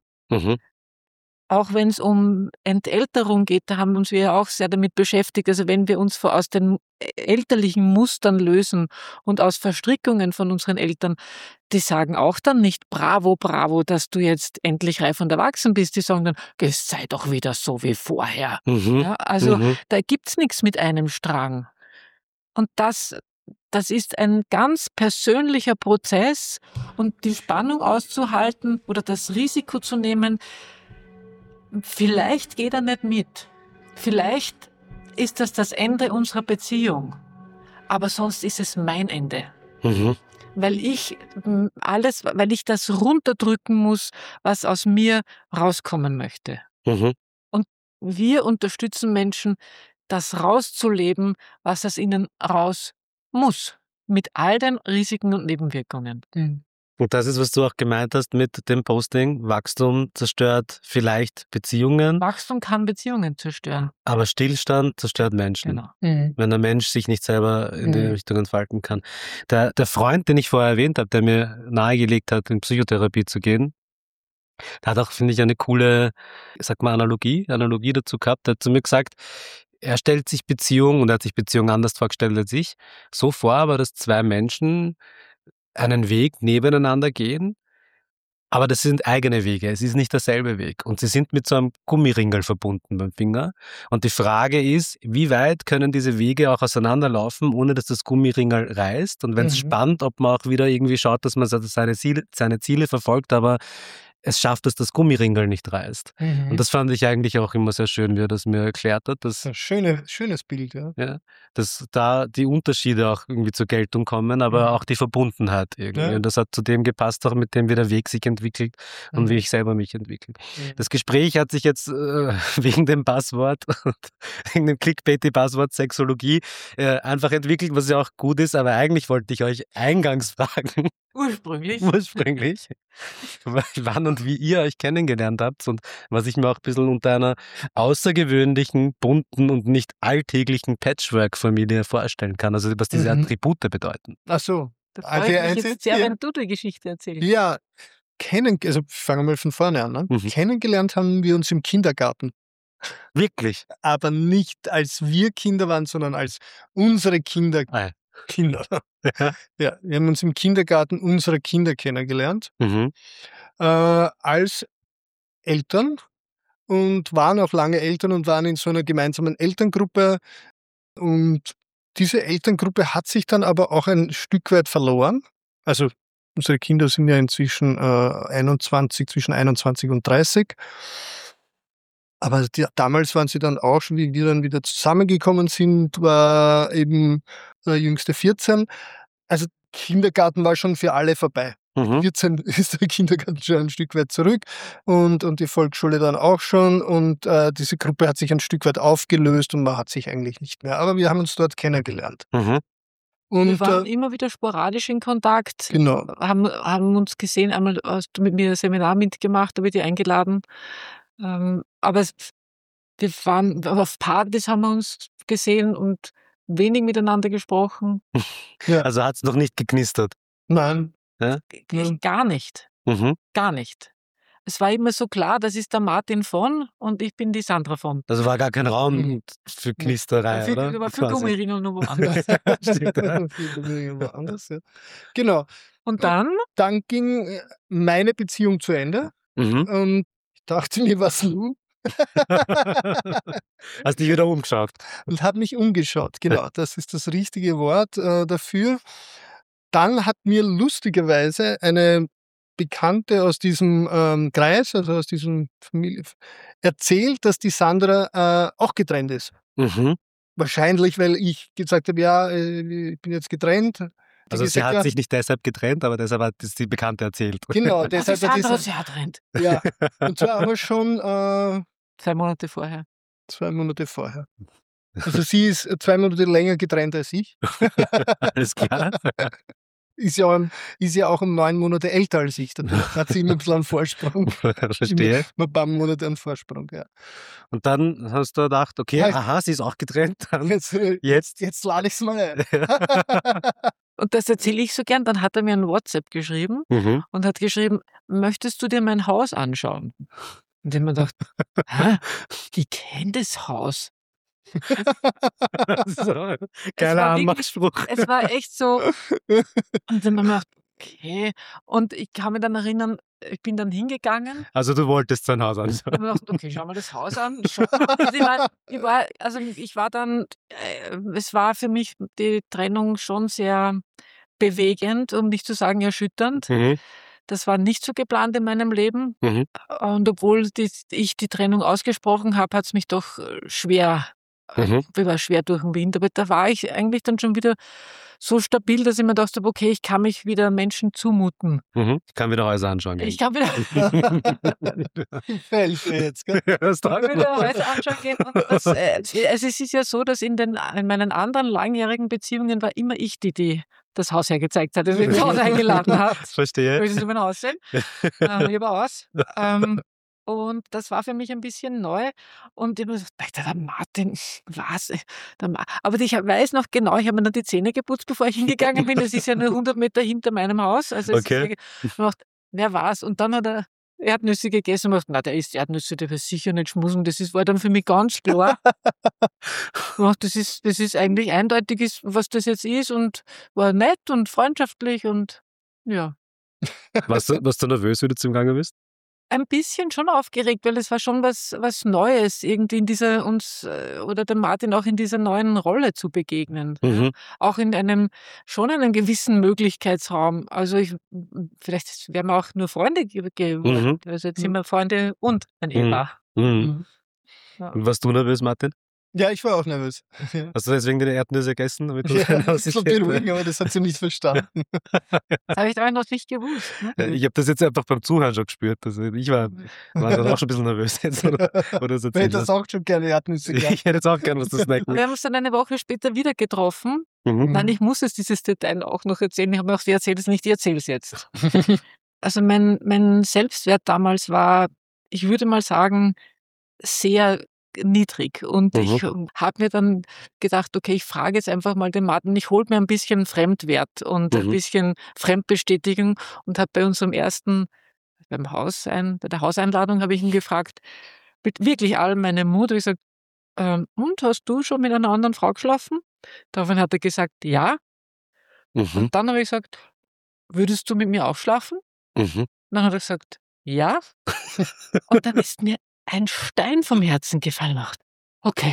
Auch wenn es um Entälterung geht, da haben uns wir ja auch sehr damit beschäftigt. Also wenn wir uns aus den elterlichen Mustern lösen und aus Verstrickungen von unseren Eltern, die sagen auch dann nicht, bravo, bravo, dass du jetzt endlich reif und erwachsen bist. Die sagen dann, es sei doch wieder so wie vorher. Ja, also da gibt's nichts mit einem Strang. Und das ist ein ganz persönlicher Prozess, und die Spannung auszuhalten oder das Risiko zu nehmen, vielleicht geht er nicht mit. Vielleicht ist das Ende unserer Beziehung. Aber sonst ist es mein Ende. Weil ich das runterdrücken muss, was aus mir rauskommen möchte. Und wir unterstützen Menschen, das rauszuleben, was aus ihnen raus muss. Mit all den Risiken und Nebenwirkungen. Und das ist, was du auch gemeint hast mit dem Posting. Wachstum zerstört vielleicht Beziehungen. Wachstum kann Beziehungen zerstören. Aber Stillstand zerstört Menschen. Genau. Wenn der Mensch sich nicht selber in die Richtung entfalten kann. Der Freund, den ich vorher erwähnt habe, der mir nahegelegt hat, in Psychotherapie zu gehen, der hat auch, finde ich, eine coole, Analogie dazu gehabt. Der hat zu mir gesagt, er stellt sich Beziehung, und er hat sich Beziehung anders vorgestellt als ich, so vor, aber dass zwei Menschen einen Weg nebeneinander gehen, aber das sind eigene Wege, es ist nicht derselbe Weg. Und sie sind mit so einem Gummiringel verbunden beim Finger. Und die Frage ist, wie weit können diese Wege auch auseinanderlaufen, ohne dass das Gummiringel reißt? Und wenn es spannt, ob man auch wieder irgendwie schaut, dass man seine Ziele verfolgt, aber es schafft, dass das Gummiringel nicht reißt. Und das fand ich eigentlich auch immer sehr schön, wie er das mir erklärt hat. Dass, schönes Bild, ja. Ja, dass da die Unterschiede auch irgendwie zur Geltung kommen, aber auch die Verbundenheit irgendwie. Ja. Und das hat zu dem gepasst, auch mit dem, wie der Weg sich entwickelt und wie ich selber mich entwickle. Das Gespräch hat sich jetzt wegen dem Passwort, wegen dem Clickbaity-Passwort Sexologie einfach entwickelt, was ja auch gut ist, aber eigentlich wollte ich euch eingangs fragen, Ursprünglich, wann und wie ihr euch kennengelernt habt und was ich mir auch ein bisschen unter einer außergewöhnlichen, bunten und nicht alltäglichen Patchwork-Familie vorstellen kann, also was diese Attribute bedeuten. Ach so. da freue ich mich jetzt sehr, wenn du die Geschichte erzählst. Ja, also fangen wir mal von vorne an. Ne? Kennengelernt haben wir uns im Kindergarten. Wirklich? Aber nicht als wir Kinder waren, sondern als unsere Kinder. Kinder. Ja, wir haben uns im Kindergarten unsere Kinder kennengelernt. Als Eltern, und waren auch lange Eltern und waren in so einer gemeinsamen Elterngruppe. Und diese Elterngruppe hat sich dann aber auch ein Stück weit verloren. Also unsere Kinder sind ja inzwischen zwischen 21 und 30. Aber damals waren sie dann auch schon, wie wir dann wieder zusammengekommen sind, war eben der Jüngste 14. Also Kindergarten war schon für alle vorbei. 14 ist der Kindergarten schon ein Stück weit zurück und die Volksschule dann auch schon. Und diese Gruppe hat sich ein Stück weit aufgelöst und man hat sich eigentlich nicht mehr. Aber wir haben uns dort kennengelernt. Und, wir waren immer wieder sporadisch in Kontakt. Genau. Haben uns gesehen, einmal hast du mit mir ein Seminar mitgemacht, habe ich dich eingeladen. Aber wir waren auf Partys, haben wir uns gesehen und wenig miteinander gesprochen. Ja. Also hat es noch nicht geknistert? Nein. Ja? Gar nicht. Gar nicht. Es war immer so klar, das ist der Martin von und ich bin die Sandra von. Also war gar kein Raum für Knisterei, oder? Aber für Gummiringel noch woanders. Woanders, ja. Genau. Und dann? Dann ging meine Beziehung zu Ende. Und ich dachte mir, was nun? Hast dich wieder umgeschaut? Und habe mich umgeschaut, genau. Das ist das richtige Wort dafür. Dann hat mir lustigerweise eine Bekannte aus diesem Kreis, also aus diesem Familie, erzählt, dass die Sandra auch getrennt ist. Wahrscheinlich, weil ich gesagt habe, ja, ich bin jetzt getrennt. die Also sie gesagt, hat sich nicht deshalb getrennt, aber deshalb hat es die Bekannte erzählt. genau, Das deshalb hat andere sie Jahr trennt. ja, und zwar aber schon 2 Monate vorher. 2 Monate vorher. Also sie ist 2 Monate länger getrennt als ich. Alles klar. Ist ja auch um 9 Monate älter als ich. Dann hat sie immer ein bisschen einen Vorsprung. Verstehe. Immer ein paar Monate einen Vorsprung, ja. Und dann hast du gedacht, okay, Heißt- aha, sie ist auch getrennt. Dann Jetzt lade ich es mal ein. Und das erzähle ich so gern. Dann hat er mir ein WhatsApp geschrieben Mhm. und hat geschrieben, möchtest du dir mein Haus anschauen? Und ich hab mir gedacht, hä? Ich kenne das Haus. So, war geiler wirklich- Anmachspruch. Es war echt so. Und dann hab ich mir gedacht, okay. Und ich kann mich dann erinnern, ich bin dann hingegangen. Also du wolltest sein Haus Ich anschauen. habe mir gedacht, okay, schau mal das Haus an. Und ich war dann, es war für mich die Trennung schon sehr bewegend, um nicht zu sagen erschütternd. Mhm. Das war nicht so geplant in meinem Leben. Mhm. Und obwohl ich die Trennung ausgesprochen habe, hat es mich doch schwer, Mhm. ich war schwer durch den Wind. Aber da war ich eigentlich dann schon wieder so stabil, dass ich mir dachte, okay, ich kann mich wieder Menschen zumuten. Mhm. Ich kann wieder Häuser anschauen gehen. Ich kann wieder Ich helfe jetzt, gell? Das kann dauert. wieder Häuser anschauen gehen. Und also es ist ja so, dass in meinen anderen langjährigen Beziehungen war immer ich die das Haus hergezeigt hat, also ins Haus eingeladen hat. Verstehe. Möchtest du mein Haus sehen? Lieber aus. Und das war für mich ein bisschen neu. Und ich habe mir gedacht, der Martin, was? Aber ich weiß noch genau, ich habe mir dann die Zähne geputzt, bevor ich hingegangen bin. Das ist ja nur 100 Meter hinter meinem Haus. Also es Okay. ist gedacht, wer war's? Und dann hat er Erdnüsse gegessen und gedacht, na, der isst Erdnüsse, der wird sicher nicht schmusen. Das war dann für mich ganz klar. Das ist eigentlich eindeutig, was das jetzt ist, und war nett und freundschaftlich und ja. Warst du nervös, wie du zum Gange bist? Ein bisschen schon aufgeregt, weil es war schon was Neues, irgendwie in dieser oder dem Martin auch in dieser neuen Rolle zu begegnen. Ja. Mhm. Auch in einem gewissen Möglichkeitsraum. Also vielleicht wären wir auch nur Freunde geworden. Also jetzt sind wir Freunde und ein Ehepaar. Mhm. Ja. Warst du nervös, Martin? Ja, ich war auch nervös. Ja. Hast du deswegen deine Erdnüsse gegessen? Damit du Ja, dein Haus das ist so nicht beruhigend, aber das hat sie nicht verstanden. Das habe ich da noch nicht gewusst. Ne? Ich habe das jetzt einfach beim Zuhören schon gespürt. Also ich war dann auch schon ein bisschen nervös jetzt. Oder so Ich hätte das auch schon gerne Erdnüsse gehabt. ich hätte jetzt auch gerne was zu snacken. Wir haben uns dann eine Woche später wieder getroffen. Mhm. Nein, ich muss jetzt dieses Detail auch noch erzählen. Ich habe mir auch, ich erzähle es nicht, ich erzähle es jetzt. Also mein Selbstwert damals war, ich würde mal sagen, sehr niedrig. Und ich habe mir dann gedacht, okay, ich frage jetzt einfach mal den Martin, ich hole mir ein bisschen Fremdwert und ein bisschen Fremdbestätigung, und habe bei unserem ersten, bei der Hauseinladung habe ich ihn gefragt, mit wirklich allem meinem Mut, habe ich gesagt, und hast du schon mit einer anderen Frau geschlafen? Daraufhin hat er gesagt, ja. Und dann habe ich gesagt, würdest du mit mir auch schlafen? Mhm. Dann hat er gesagt, ja. Und dann ist mir ein Stein vom Herzen gefallen. Okay.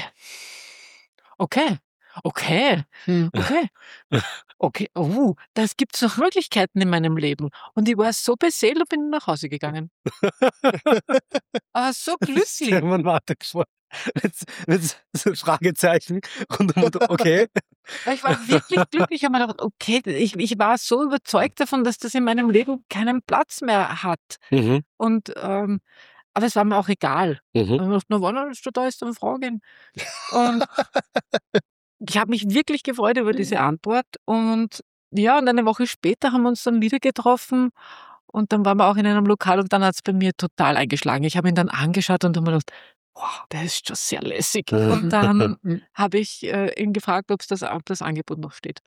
Das gibt's noch Möglichkeiten in meinem Leben. Und ich war so beseelt und bin nach Hause gegangen. Aber so glücklich. Irgendwann warte vor. Jetzt so Fragezeichen und okay. Ich war wirklich glücklich. Ich habe mir gedacht, okay, ich war so überzeugt davon, dass das in meinem Leben keinen Platz mehr hat. Und aber es war mir auch egal. Ich habe mir gedacht, na, wann da ist, dann fragen. Und ich habe mich wirklich gefreut über diese Antwort. Und ja, und eine Woche später haben wir uns dann wieder getroffen. Und dann waren wir auch in einem Lokal, und dann hat es bei mir total eingeschlagen. Ich habe ihn dann angeschaut und habe mir gedacht, wow, der ist schon sehr lässig. Und dann habe ich ihn gefragt, ob das Angebot noch steht.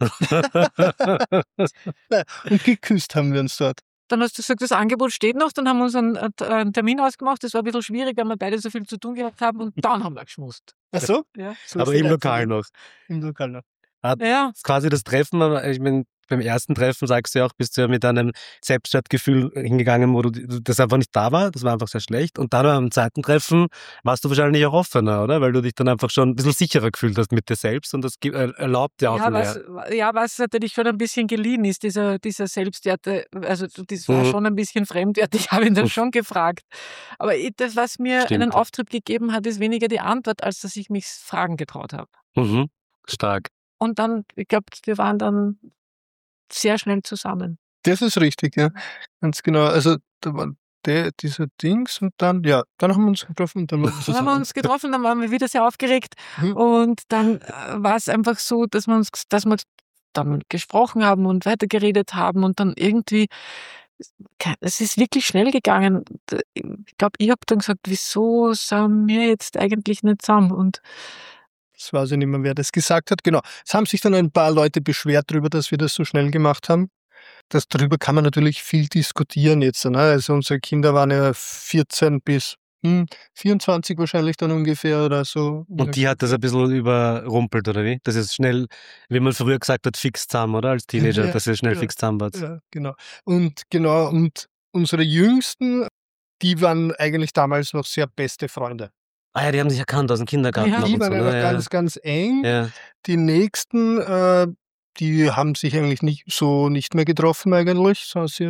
Und geküsst haben wir uns dort. Dann hast du gesagt, das Angebot steht noch. Dann haben wir uns einen Termin ausgemacht. Das war ein bisschen schwierig, weil wir beide so viel zu tun gehabt haben. Und dann haben wir geschmust. Ach so? Ja. So Aber ist im der Lokal Erzählung. noch. Im Lokal noch. Ja. Quasi das Treffen, aber ich meine, beim ersten Treffen sagst du ja auch, bist du ja mit einem Selbstwertgefühl hingegangen, wo das einfach nicht da war, das war einfach sehr schlecht. Und dann beim zweiten Treffen warst du wahrscheinlich auch offener, oder? Weil du dich dann einfach schon ein bisschen sicherer gefühlt hast mit dir selbst, und das erlaubt dir auch mehr. Was natürlich schon ein bisschen geliehen ist, dieser Selbstwert, also das war schon ein bisschen fremdwert, ich habe ihn dann schon gefragt. Aber das, was mir einen Auftrieb gegeben hat, ist weniger die Antwort, als dass ich mich fragen getraut habe. Stark. Und dann, ich glaube, wir waren dann sehr schnell zusammen. Das ist richtig, ja. Ganz genau. Also da war dieser Dings und dann haben wir uns getroffen und dann waren wir Dann haben wir zusammen. uns getroffen, dann waren wir wieder sehr aufgeregt Mhm. und dann war es einfach so, dass wir dann gesprochen haben und weitergeredet haben und dann irgendwie, es ist wirklich schnell gegangen. Ich glaube, ich habe dann gesagt, wieso sind wir jetzt eigentlich nicht zusammen? Und Das weiß ich nicht mehr, wer das gesagt hat. Genau. Es haben sich dann ein paar Leute beschwert darüber, dass wir das so schnell gemacht haben. Darüber kann man natürlich viel diskutieren jetzt. Ne? Also unsere Kinder waren ja 14 bis 24 wahrscheinlich dann ungefähr oder so. Und die hat das ein bisschen überrumpelt, oder wie? Das ist schnell, wie man früher gesagt hat, fix zusammen, oder? Als Teenager, Ja, dass ihr schnell ja, fix zusammen wart. ja, genau. Und unsere Jüngsten, die waren eigentlich damals noch sehr beste Freunde. Ah ja, die haben sich erkannt aus dem Kindergarten Ja. ab Die und so, waren einfach ne? ganz, ganz eng. Ja. Die nächsten, die haben sich eigentlich nicht mehr getroffen eigentlich.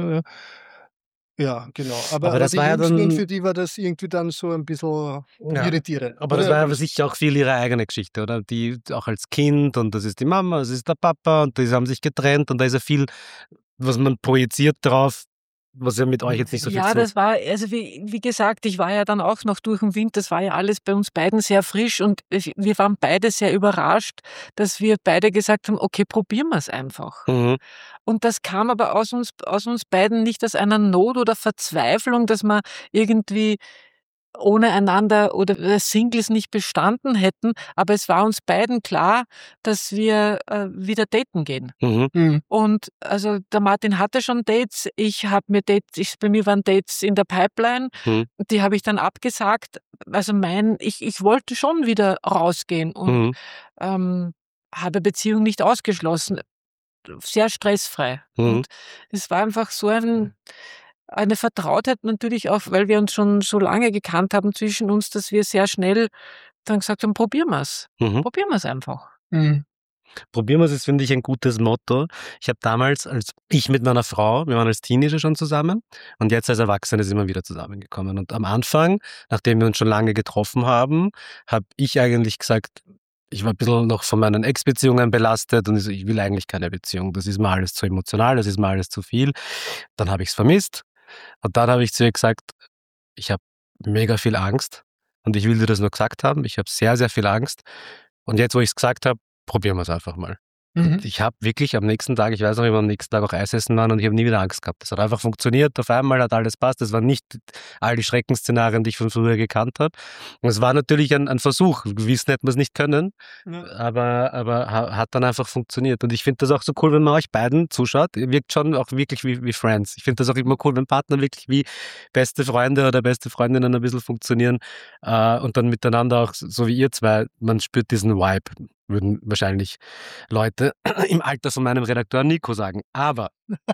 Ja, genau. Aber Aber das die war ja Jüngsten und dann, für die war das irgendwie dann so ein bisschen ja, irritierend. aber das Oder? war ja sicher auch viel ihre eigene Geschichte, oder? Die auch als Kind und das ist die Mama, das ist der Papa und die haben sich getrennt und da ist ja viel, was man projiziert drauf, was ja mit euch jetzt nicht so viel ja, zu. das war, also wie gesagt, ich war ja dann auch noch durch den Wind, das war ja alles bei uns beiden sehr frisch und wir waren beide sehr überrascht, dass wir beide gesagt haben, okay, probieren wir es einfach. Mhm. Und das kam aber aus uns beiden nicht aus einer Not oder Verzweiflung, dass wir irgendwie ohne einander oder Singles nicht bestanden hätten, aber es war uns beiden klar, dass wir wieder daten gehen. Mhm. Mhm. Und also der Martin hatte schon Dates, bei mir waren Dates in der Pipeline, Mhm. die habe ich dann abgesagt. Also ich wollte schon wieder rausgehen und Mhm. habe Beziehung nicht ausgeschlossen, sehr stressfrei. Mhm. Und es war einfach so eine Vertrautheit natürlich auch, weil wir uns schon so lange gekannt haben zwischen uns, dass wir sehr schnell dann gesagt haben, probieren wir es. Mhm. Probieren wir es einfach. Mhm. Probieren wir es, ist, finde ich, ein gutes Motto. Ich habe damals, als ich mit meiner Frau, wir waren als Teenager schon zusammen und jetzt als Erwachsene sind wir wieder zusammengekommen. Und am Anfang, nachdem wir uns schon lange getroffen haben, habe ich eigentlich gesagt, ich war ein bisschen noch von meinen Ex-Beziehungen belastet und ich will eigentlich keine Beziehung. Das ist mir alles zu emotional, das ist mir alles zu viel. Dann habe ich es vermisst und dann habe ich zu ihr gesagt, ich habe mega viel Angst und ich will dir das nur gesagt haben. Ich habe sehr, sehr viel Angst. Und jetzt, wo ich es gesagt habe, probieren wir es einfach mal. Und ich habe wirklich am nächsten Tag, ich weiß noch, wie wir am nächsten Tag auch Eis essen waren und ich habe nie wieder Angst gehabt. Das hat einfach funktioniert. Auf einmal hat alles passt. Das waren nicht all die Schreckensszenarien, die ich von früher gekannt habe. Und es war natürlich ein Versuch. Gewissen hätten wir es nicht können, Ja. aber hat dann einfach funktioniert. Und ich finde das auch so cool, wenn man euch beiden zuschaut. Ihr wirkt schon auch wirklich wie Friends. Ich finde das auch immer cool, wenn Partner wirklich wie beste Freunde oder beste Freundinnen ein bisschen funktionieren und dann miteinander auch so wie ihr zwei, man spürt diesen Vibe, würden wahrscheinlich Leute im Alter von meinem Redakteur Nico sagen. Aber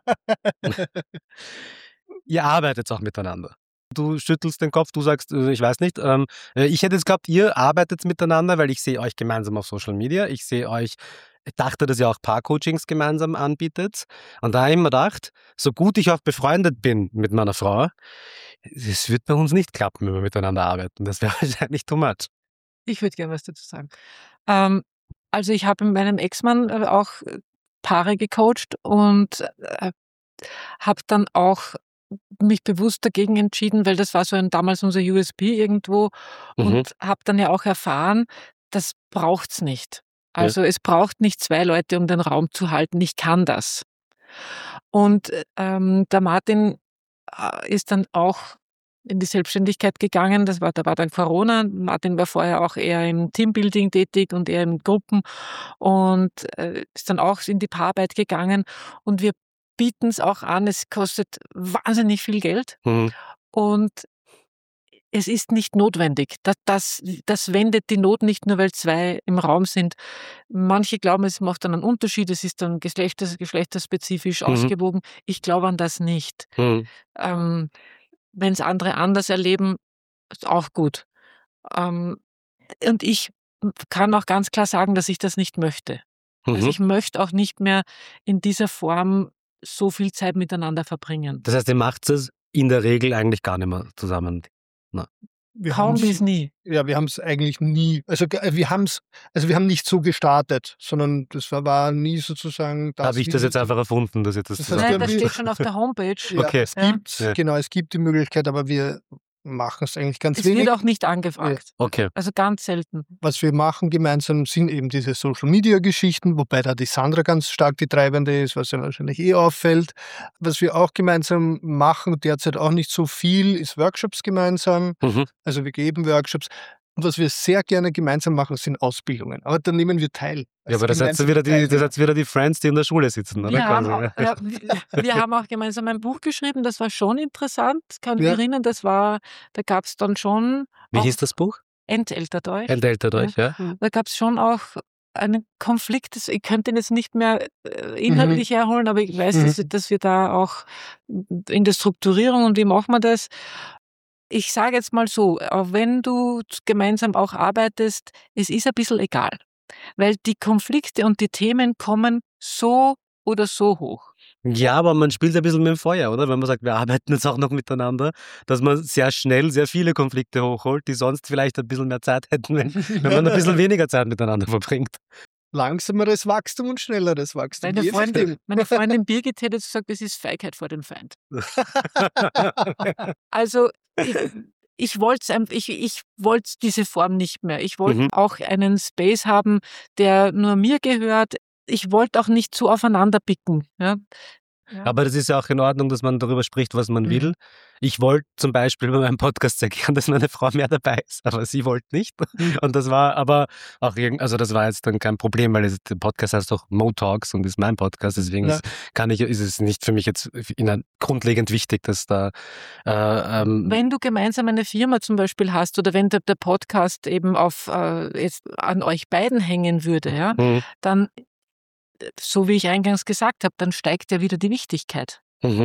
ihr arbeitet auch miteinander. Du schüttelst den Kopf, du sagst, ich weiß nicht. Ich hätte jetzt gehabt, ihr arbeitet miteinander, weil ich sehe euch gemeinsam auf Social Media. Ich dachte, dass ihr auch Paar-Coachings gemeinsam anbietet. Und da habe ich mir gedacht, so gut ich auch befreundet bin mit meiner Frau, es wird bei uns nicht klappen, wenn wir miteinander arbeiten. Das wäre wahrscheinlich too much. Ich würde gerne was dazu sagen. Also ich habe mit meinem Ex-Mann auch Paare gecoacht und habe dann auch mich bewusst dagegen entschieden, weil das war damals unser USP irgendwo und habe dann ja auch erfahren, das braucht's nicht. Also es braucht nicht 2 Leute, um den Raum zu halten. Ich kann das. Und der Martin ist dann auch in die Selbstständigkeit gegangen. Da war dann Corona. Martin war vorher auch eher im Teambuilding tätig und eher in Gruppen und ist dann auch in die Paararbeit gegangen. Und wir bieten es auch an. Es kostet wahnsinnig viel Geld und es ist nicht notwendig. Das wendet die Not nicht nur, weil 2 im Raum sind. Manche glauben, es macht dann einen Unterschied. Es ist dann geschlechterspezifisch ausgewogen. Ich glaube an das nicht. Wenn es andere anders erleben, ist auch gut. Und ich kann auch ganz klar sagen, dass ich das nicht möchte. Also ich möchte auch nicht mehr in dieser Form so viel Zeit miteinander verbringen. Das heißt, ihr macht es in der Regel eigentlich gar nicht mehr zusammen. Na. Kaum bis nie. Ja, wir haben es eigentlich nie, wir haben nicht so gestartet, sondern das war nie sozusagen das. Habe ich das jetzt einfach erfunden, dass jetzt das Das heißt, Nein, wir- das steht schon auf der Homepage. Ja, Okay. es gibt, Ja. genau, es gibt die Möglichkeit, aber wir machen es eigentlich ganz Es wenig. wird auch nicht angefragt. Okay. Also ganz selten. Was wir machen gemeinsam sind eben diese Social-Media-Geschichten, wobei da die Sandra ganz stark die Treibende ist, was ja wahrscheinlich auffällt. Was wir auch gemeinsam machen, derzeit auch nicht so viel, ist Workshops gemeinsam. Mhm. Also wir geben Workshops. Und was wir sehr gerne gemeinsam machen, sind Ausbildungen. Aber da nehmen wir teil. Ja, aber das seid wieder die Friends, die in der Schule sitzen, oder? Wir haben, Quasi, auch, ja, wir haben auch gemeinsam ein Buch geschrieben, das war schon interessant. Kann mich Ja. erinnern, da gab es dann schon Wie auch hieß das Buch? Enteltert euch. Enteltert euch, ja. Da gab es schon auch einen Konflikt. Ich könnte ihn jetzt nicht mehr inhaltlich herholen, aber ich weiß, dass wir da auch in der Strukturierung und wie machen wir das. Ich sage jetzt mal so, auch wenn du gemeinsam auch arbeitest, es ist ein bisschen egal. Weil die Konflikte und die Themen kommen so oder so hoch. Ja, aber man spielt ein bisschen mit dem Feuer, oder? Wenn man sagt, wir arbeiten jetzt auch noch miteinander, dass man sehr schnell sehr viele Konflikte hochholt, die sonst vielleicht ein bisschen mehr Zeit hätten, wenn man ein bisschen weniger Zeit miteinander verbringt. Langsameres Wachstum und schnelleres Wachstum. Meine Freundin Birgit hätte jetzt gesagt, das ist Feigheit vor dem Feind. Also ich wollte diese Form nicht mehr. Ich wollte auch einen Space haben, der nur mir gehört. Ich wollte auch nicht zu aufeinander picken. Ja. Aber das ist ja auch in Ordnung, dass man darüber spricht, was man will. Ich wollte zum Beispiel bei meinem Podcast sehr gern, dass meine Frau mehr dabei ist, aber sie wollte nicht. Und das war aber auch das war jetzt dann kein Problem, weil der Podcast heißt doch Mo Talks und ist mein Podcast, deswegen ist es nicht für mich jetzt grundlegend wichtig, dass da wenn du gemeinsam eine Firma zum Beispiel hast oder wenn der Podcast eben jetzt an euch beiden hängen würde, ja, dann, so wie ich eingangs gesagt habe, dann steigt ja wieder die Wichtigkeit.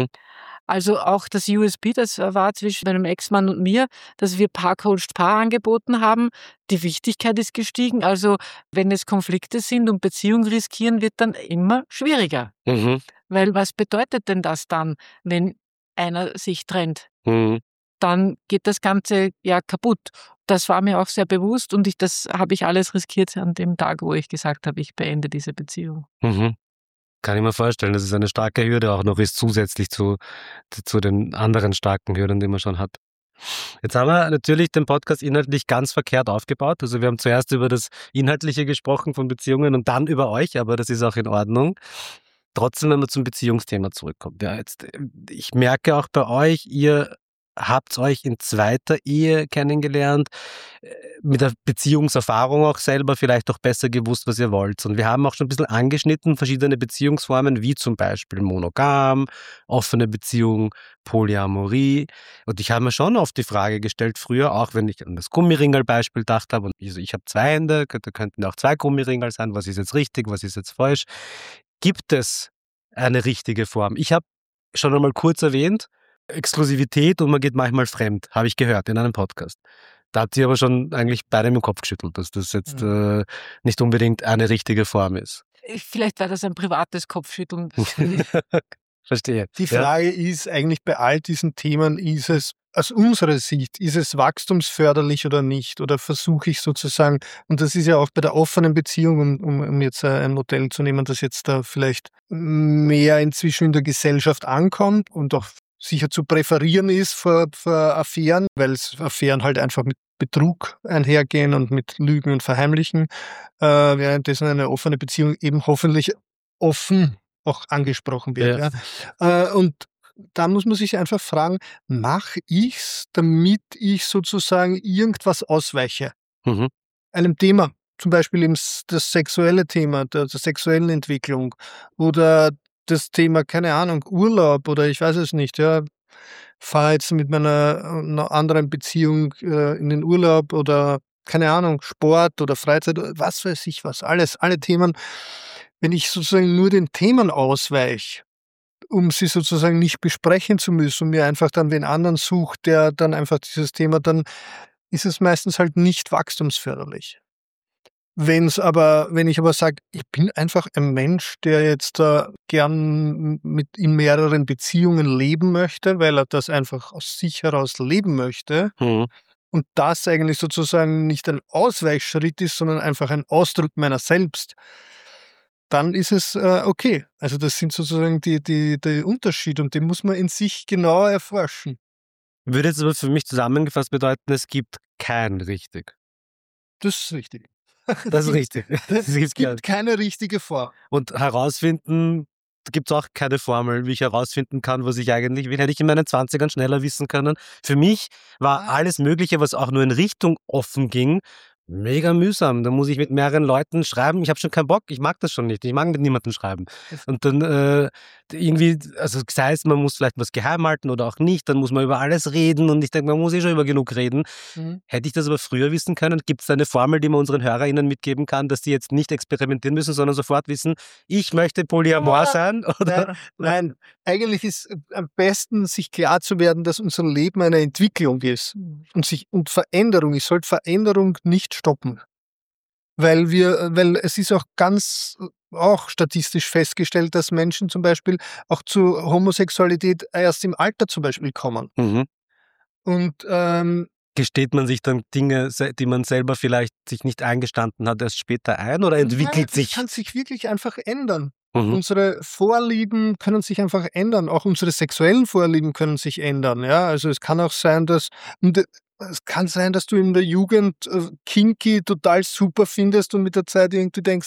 Also auch das USP, das war zwischen meinem Ex-Mann und mir, dass wir Paar-Coached Paar angeboten haben. Die Wichtigkeit ist gestiegen. Also wenn es Konflikte sind und Beziehungen riskieren, wird dann immer schwieriger. Weil was bedeutet denn das dann, wenn einer sich trennt? Dann geht das Ganze ja kaputt. Das war mir auch sehr bewusst und das habe ich alles riskiert an dem Tag, wo ich gesagt habe, ich beende diese Beziehung. Kann ich mir vorstellen, dass es eine starke Hürde auch noch ist, zusätzlich zu den anderen starken Hürden, die man schon hat. Jetzt haben wir natürlich den Podcast inhaltlich ganz verkehrt aufgebaut. Also wir haben zuerst über das Inhaltliche gesprochen von Beziehungen und dann über euch, aber das ist auch in Ordnung. Trotzdem, wenn man zum Beziehungsthema zurückkommt. Ja, ich merke auch bei euch, ihr habt euch in zweiter Ehe kennengelernt, mit der Beziehungserfahrung auch selber vielleicht auch besser gewusst, was ihr wollt. Und wir haben auch schon ein bisschen angeschnitten, verschiedene Beziehungsformen, wie zum Beispiel monogam, offene Beziehung, Polyamorie. Und ich habe mir schon oft die Frage gestellt, früher, auch wenn ich an das Gummiringel-Beispiel gedacht habe, und ich habe 2 Hände, da könnten auch 2 Gummiringel sein, was ist jetzt richtig, was ist jetzt falsch? Gibt es eine richtige Form? Ich habe schon einmal kurz erwähnt, Exklusivität und man geht manchmal fremd, habe ich gehört in einem Podcast. Da habt ihr aber schon eigentlich beide mit dem Kopf geschüttelt, dass das jetzt nicht unbedingt eine richtige Form ist. Vielleicht war das ein privates Kopfschütteln. Verstehe. Die Frage ist eigentlich bei all diesen Themen, ist es aus unserer Sicht, ist es wachstumsförderlich oder nicht? Oder versuche ich sozusagen, und das ist ja auch bei der offenen Beziehung, um jetzt ein Modell zu nehmen, das jetzt da vielleicht mehr inzwischen in der Gesellschaft ankommt und auch sicher zu präferieren ist vor Affären, weil Affären halt einfach mit Betrug einhergehen und mit Lügen und Verheimlichen, währenddessen eine offene Beziehung eben hoffentlich offen auch angesprochen wird. Ja. Und da muss man sich einfach fragen, mache ich's, damit ich sozusagen irgendwas ausweiche? Einem Thema, zum Beispiel eben das sexuelle Thema, der sexuellen Entwicklung oder das Thema, keine Ahnung, Urlaub oder ich weiß es nicht, ja, fahre jetzt mit einer anderen Beziehung in den Urlaub oder keine Ahnung, Sport oder Freizeit, was weiß ich was, alle Themen. Wenn ich sozusagen nur den Themen ausweiche, um sie sozusagen nicht besprechen zu müssen und mir einfach dann wen anderen sucht, der dann einfach dieses Thema, dann ist es meistens halt nicht wachstumsförderlich. Wenn ich aber sage, ich bin einfach ein Mensch, der jetzt gern in mehreren Beziehungen leben möchte, weil er das einfach aus sich heraus leben möchte, und das eigentlich sozusagen nicht ein Ausweichschritt ist, sondern einfach ein Ausdruck meiner selbst, dann ist es okay. Also das sind sozusagen die Unterschiede und den muss man in sich genauer erforschen. Würde jetzt aber für mich zusammengefasst bedeuten, es gibt kein richtig. Das ist richtig. Das ist richtig. Es gibt keine richtige Form. Und herausfinden, gibt es auch keine Formel, wie ich herausfinden kann, was ich eigentlich will. Hätte ich in meinen 20ern schneller wissen können. Für mich war alles Mögliche, was auch nur in Richtung offen ging, mega mühsam. Da muss ich mit mehreren Leuten schreiben. Ich habe schon keinen Bock, ich mag das schon nicht. Ich mag mit niemandem schreiben. Und dann irgendwie, also sei es, man muss vielleicht was geheim halten oder auch nicht, dann muss man über alles reden und ich denke, man muss schon über genug reden. Hätte ich das aber früher wissen können, gibt es eine Formel, die man unseren HörerInnen mitgeben kann, dass die jetzt nicht experimentieren müssen, sondern sofort wissen, ich möchte Polyamor sein? Oder? Nein, eigentlich ist am besten, sich klar zu werden, dass unser Leben eine Entwicklung ist und Veränderung. Ich sollte Veränderung nicht stoppen. Weil es ist auch statistisch festgestellt, dass Menschen zum Beispiel auch zu Homosexualität erst im Alter zum Beispiel kommen. Und gesteht man sich dann Dinge, die man selber vielleicht sich nicht eingestanden hat, erst später ein oder entwickelt sich? Das kann sich wirklich einfach ändern. Unsere Vorlieben können sich einfach ändern. Auch unsere sexuellen Vorlieben können sich ändern. Ja? Also es kann auch sein, dass du in der Jugend Kinky total super findest und mit der Zeit irgendwie denkst,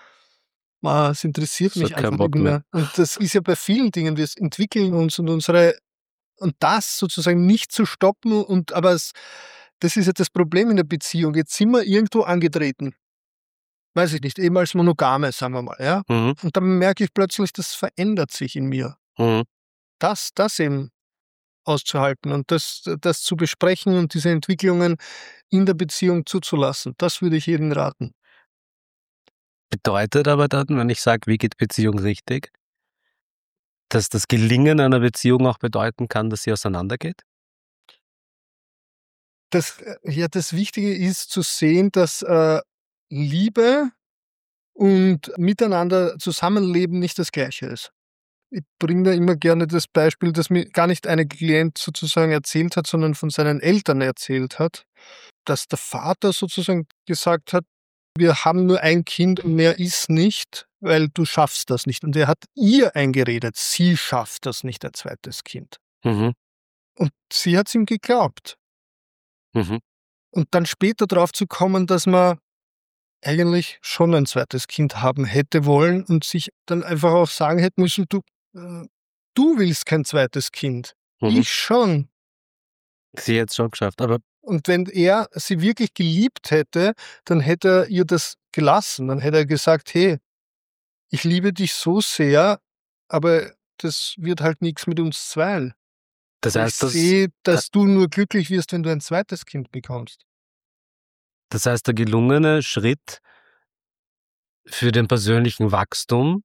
es interessiert mich einfach nicht mehr. Und das ist ja bei vielen Dingen, wir entwickeln uns und das sozusagen nicht zu stoppen das ist ja das Problem in der Beziehung. Jetzt sind wir irgendwo angetreten. Weiß ich nicht, eben als Monogame, sagen wir mal, ja. Und dann merke ich plötzlich, das verändert sich in mir. Das eben auszuhalten und das zu besprechen und diese Entwicklungen in der Beziehung zuzulassen, das würde ich jedem raten. Bedeutet aber dann, wenn ich sage, wie geht Beziehung richtig, dass das Gelingen einer Beziehung auch bedeuten kann, dass sie auseinandergeht? Das Wichtige ist zu sehen, dass Liebe und miteinander zusammenleben nicht das Gleiche ist. Ich bringe da immer gerne das Beispiel, das mir gar nicht ein Klient sozusagen erzählt hat, sondern von seinen Eltern erzählt hat, dass der Vater sozusagen gesagt hat, wir haben nur ein Kind und mehr ist nicht, weil du schaffst das nicht. Und er hat ihr eingeredet, sie schafft das nicht, ein zweites Kind. Und sie hat es ihm geglaubt. Und dann später drauf zu kommen, dass man eigentlich schon ein zweites Kind haben hätte wollen und sich dann einfach auch sagen hätte müssen, du willst kein zweites Kind. Ich schon. Sie hätte es schon geschafft, aber und wenn er sie wirklich geliebt hätte, dann hätte er ihr das gelassen. Dann hätte er gesagt, hey, ich liebe dich so sehr, aber das wird halt nichts mit uns zweien. Das heißt, ich sehe, dass du nur glücklich wirst, wenn du ein zweites Kind bekommst. Das heißt, der gelungene Schritt für den persönlichen Wachstum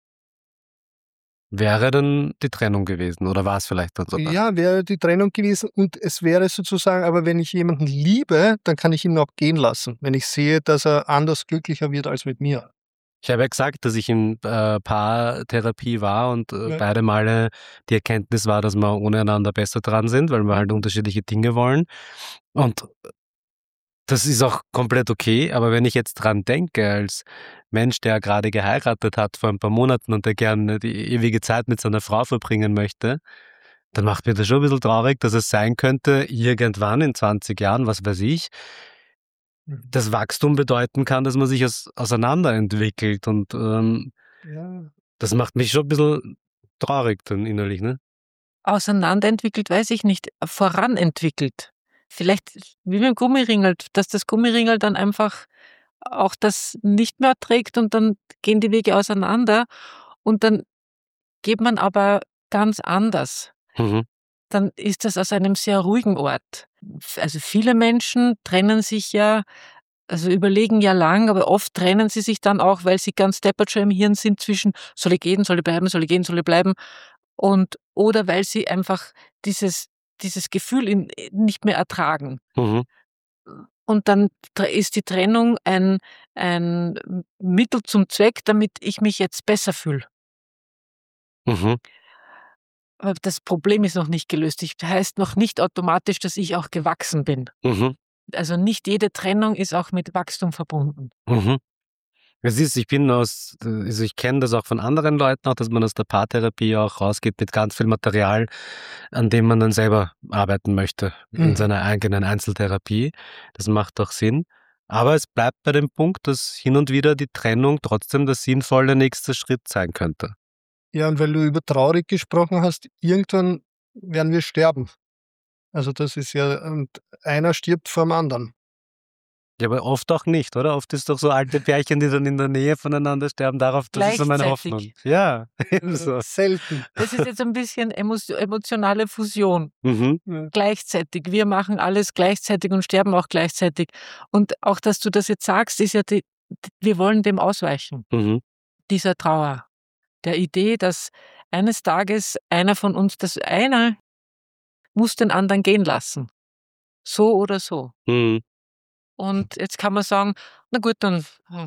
wäre dann die Trennung gewesen oder war es vielleicht dann sogar? Ja, wäre die Trennung gewesen und es wäre sozusagen, aber wenn ich jemanden liebe, dann kann ich ihn auch gehen lassen, wenn ich sehe, dass er anders glücklicher wird als mit mir. Ich habe ja gesagt, dass ich in Paartherapie war und beide Male die Erkenntnis war, dass wir ohne einander besser dran sind, weil wir halt unterschiedliche Dinge wollen. Und das ist auch komplett okay, aber wenn ich jetzt dran denke, als Mensch, der gerade geheiratet hat vor ein paar Monaten und der gerne die ewige Zeit mit seiner Frau verbringen möchte, dann macht mir das schon ein bisschen traurig, dass es sein könnte, irgendwann in 20 Jahren, was weiß ich, das Wachstum bedeuten kann, dass man sich auseinanderentwickelt und das macht mich schon ein bisschen traurig dann innerlich, ne? Auseinanderentwickelt, weiß ich nicht, voranentwickelt. Vielleicht wie beim Gummiringel, dass das Gummiringel dann einfach auch das nicht mehr trägt und dann gehen die Wege auseinander und dann geht man aber ganz anders. Dann ist das aus einem sehr ruhigen Ort. Also viele Menschen trennen sich ja, also überlegen ja lang, aber oft trennen sie sich dann auch, weil sie ganz deppert schon im Hirn sind zwischen soll ich gehen, soll ich bleiben, soll ich gehen, soll ich bleiben oder weil sie einfach dieses Gefühl nicht mehr ertragen. Und dann ist die Trennung ein Mittel zum Zweck, damit ich mich jetzt besser fühle. Aber das Problem ist noch nicht gelöst. Das heißt noch nicht automatisch, dass ich auch gewachsen bin. Mhm. Also nicht jede Trennung ist auch mit Wachstum verbunden. Mhm. Ich kenne das auch von anderen Leuten, auch, dass man aus der Paartherapie auch rausgeht mit ganz viel Material, an dem man dann selber arbeiten möchte in seiner eigenen Einzeltherapie. Das macht doch Sinn. Aber es bleibt bei dem Punkt, dass hin und wieder die Trennung trotzdem der sinnvolle nächste Schritt sein könnte. Ja, und weil du über traurig gesprochen hast, irgendwann werden wir sterben. Also das ist ja, und einer stirbt vor dem anderen. Ja, aber oft auch nicht, oder? Oft ist doch so alte Pärchen, die dann in der Nähe voneinander sterben, das ist so meine Gleichzeitig. Hoffnung. Ja, so. Selten. Das ist jetzt ein bisschen emotionale Fusion. Mhm. Gleichzeitig. Wir machen alles gleichzeitig und sterben auch gleichzeitig. Und auch, dass du das jetzt sagst, ist ja wir wollen dem ausweichen. Mhm. Dieser Trauer. Der Idee, dass eines Tages einer muss den anderen gehen lassen. So oder so. Mhm. Und jetzt kann man sagen, na gut, dann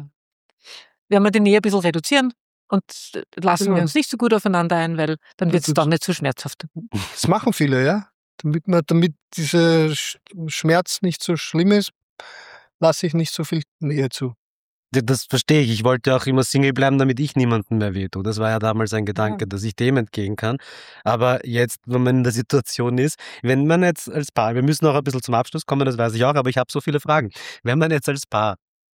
werden wir die Nähe ein bisschen reduzieren und lassen wir uns nicht so gut aufeinander ein, weil dann wird es dann nicht so schmerzhaft. Das machen viele, ja. Damit dieser Schmerz nicht so schlimm ist, lasse ich nicht so viel Nähe zu. Das verstehe ich. Ich wollte auch immer Single bleiben, damit ich niemandem mehr wehtue. Das war ja damals ein Gedanke, dass ich dem entgehen kann. Aber jetzt, wenn man in der Situation ist, wenn man jetzt als Paar, wir müssen auch ein bisschen zum Abschluss kommen, das weiß ich auch, aber ich habe so viele Fragen. Wenn man jetzt als Paar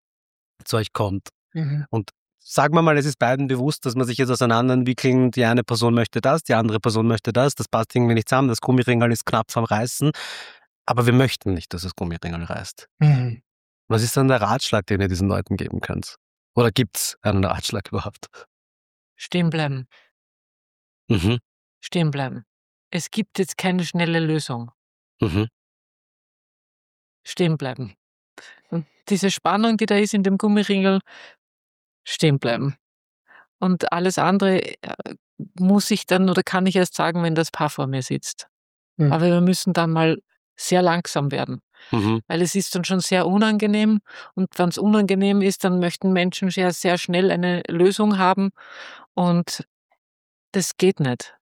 zu euch kommt und sagen wir mal, es ist beiden bewusst, dass man sich jetzt auseinanderentwickeln, die eine Person möchte das, die andere Person möchte das passt irgendwie nicht zusammen, das Gummiringel ist knapp vom Reißen, aber wir möchten nicht, dass das Gummiringel reißt. Was ist dann der Ratschlag, den ihr diesen Leuten geben könnt? Oder gibt's einen Ratschlag überhaupt? Stehen bleiben. Mhm. Stehen bleiben. Es gibt jetzt keine schnelle Lösung. Mhm. Stehen bleiben. Und diese Spannung, die da ist in dem Gummiringel, stehen bleiben. Und alles andere muss ich dann oder kann ich erst sagen, wenn das Paar vor mir sitzt. Aber wir müssen dann mal sehr langsam werden. Weil es ist dann schon sehr unangenehm. Und wenn es unangenehm ist, dann möchten Menschen sehr, sehr schnell eine Lösung haben. Und das geht nicht.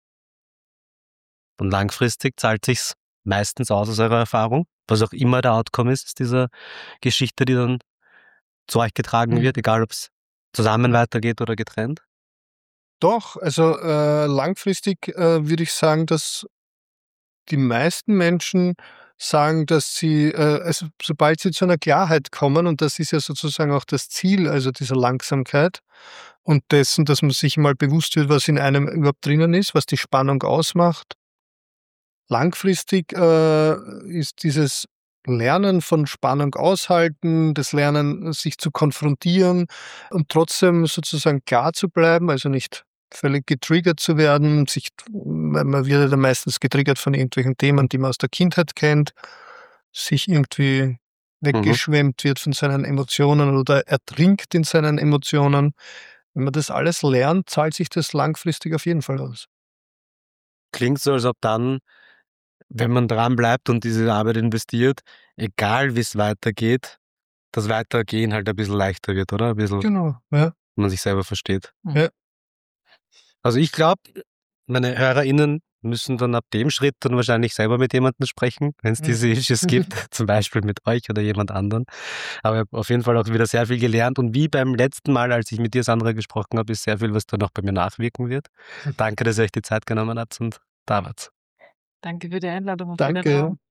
Und langfristig zahlt sich's meistens aus eurer Erfahrung, was auch immer der Outcome ist dieser Geschichte, die dann zu euch getragen wird, egal ob es zusammen weitergeht oder getrennt? Doch, also langfristig würde ich sagen, dass die meisten Menschen sagen, dass sie, also sobald sie zu einer Klarheit kommen, und das ist ja sozusagen auch das Ziel, also dieser Langsamkeit und dessen, dass man sich mal bewusst wird, was in einem überhaupt drinnen ist, was die Spannung ausmacht. Langfristig ist dieses Lernen von Spannung aushalten, das Lernen, sich zu konfrontieren und trotzdem sozusagen klar zu bleiben, also nicht völlig getriggert zu werden. Man wird ja meistens getriggert von irgendwelchen Themen, die man aus der Kindheit kennt, sich irgendwie weggeschwemmt wird von seinen Emotionen oder ertrinkt in seinen Emotionen. Wenn man das alles lernt, zahlt sich das langfristig auf jeden Fall aus. Klingt so, als ob dann, wenn man dran bleibt und diese Arbeit investiert, egal wie es weitergeht, das Weitergehen halt ein bisschen leichter wird, oder? Ein bisschen, Genau, ja. man sich selber versteht. Ja. Also ich glaube, meine HörerInnen müssen dann ab dem Schritt dann wahrscheinlich selber mit jemandem sprechen, wenn es diese Issues gibt, zum Beispiel mit euch oder jemand anderen. Aber ich habe auf jeden Fall auch wieder sehr viel gelernt und wie beim letzten Mal, als ich mit dir, Sandra, gesprochen habe, ist sehr viel, was da noch bei mir nachwirken wird. Danke, dass ihr euch die Zeit genommen habt und da wart. Danke für die Einladung und Danke. für den Raum.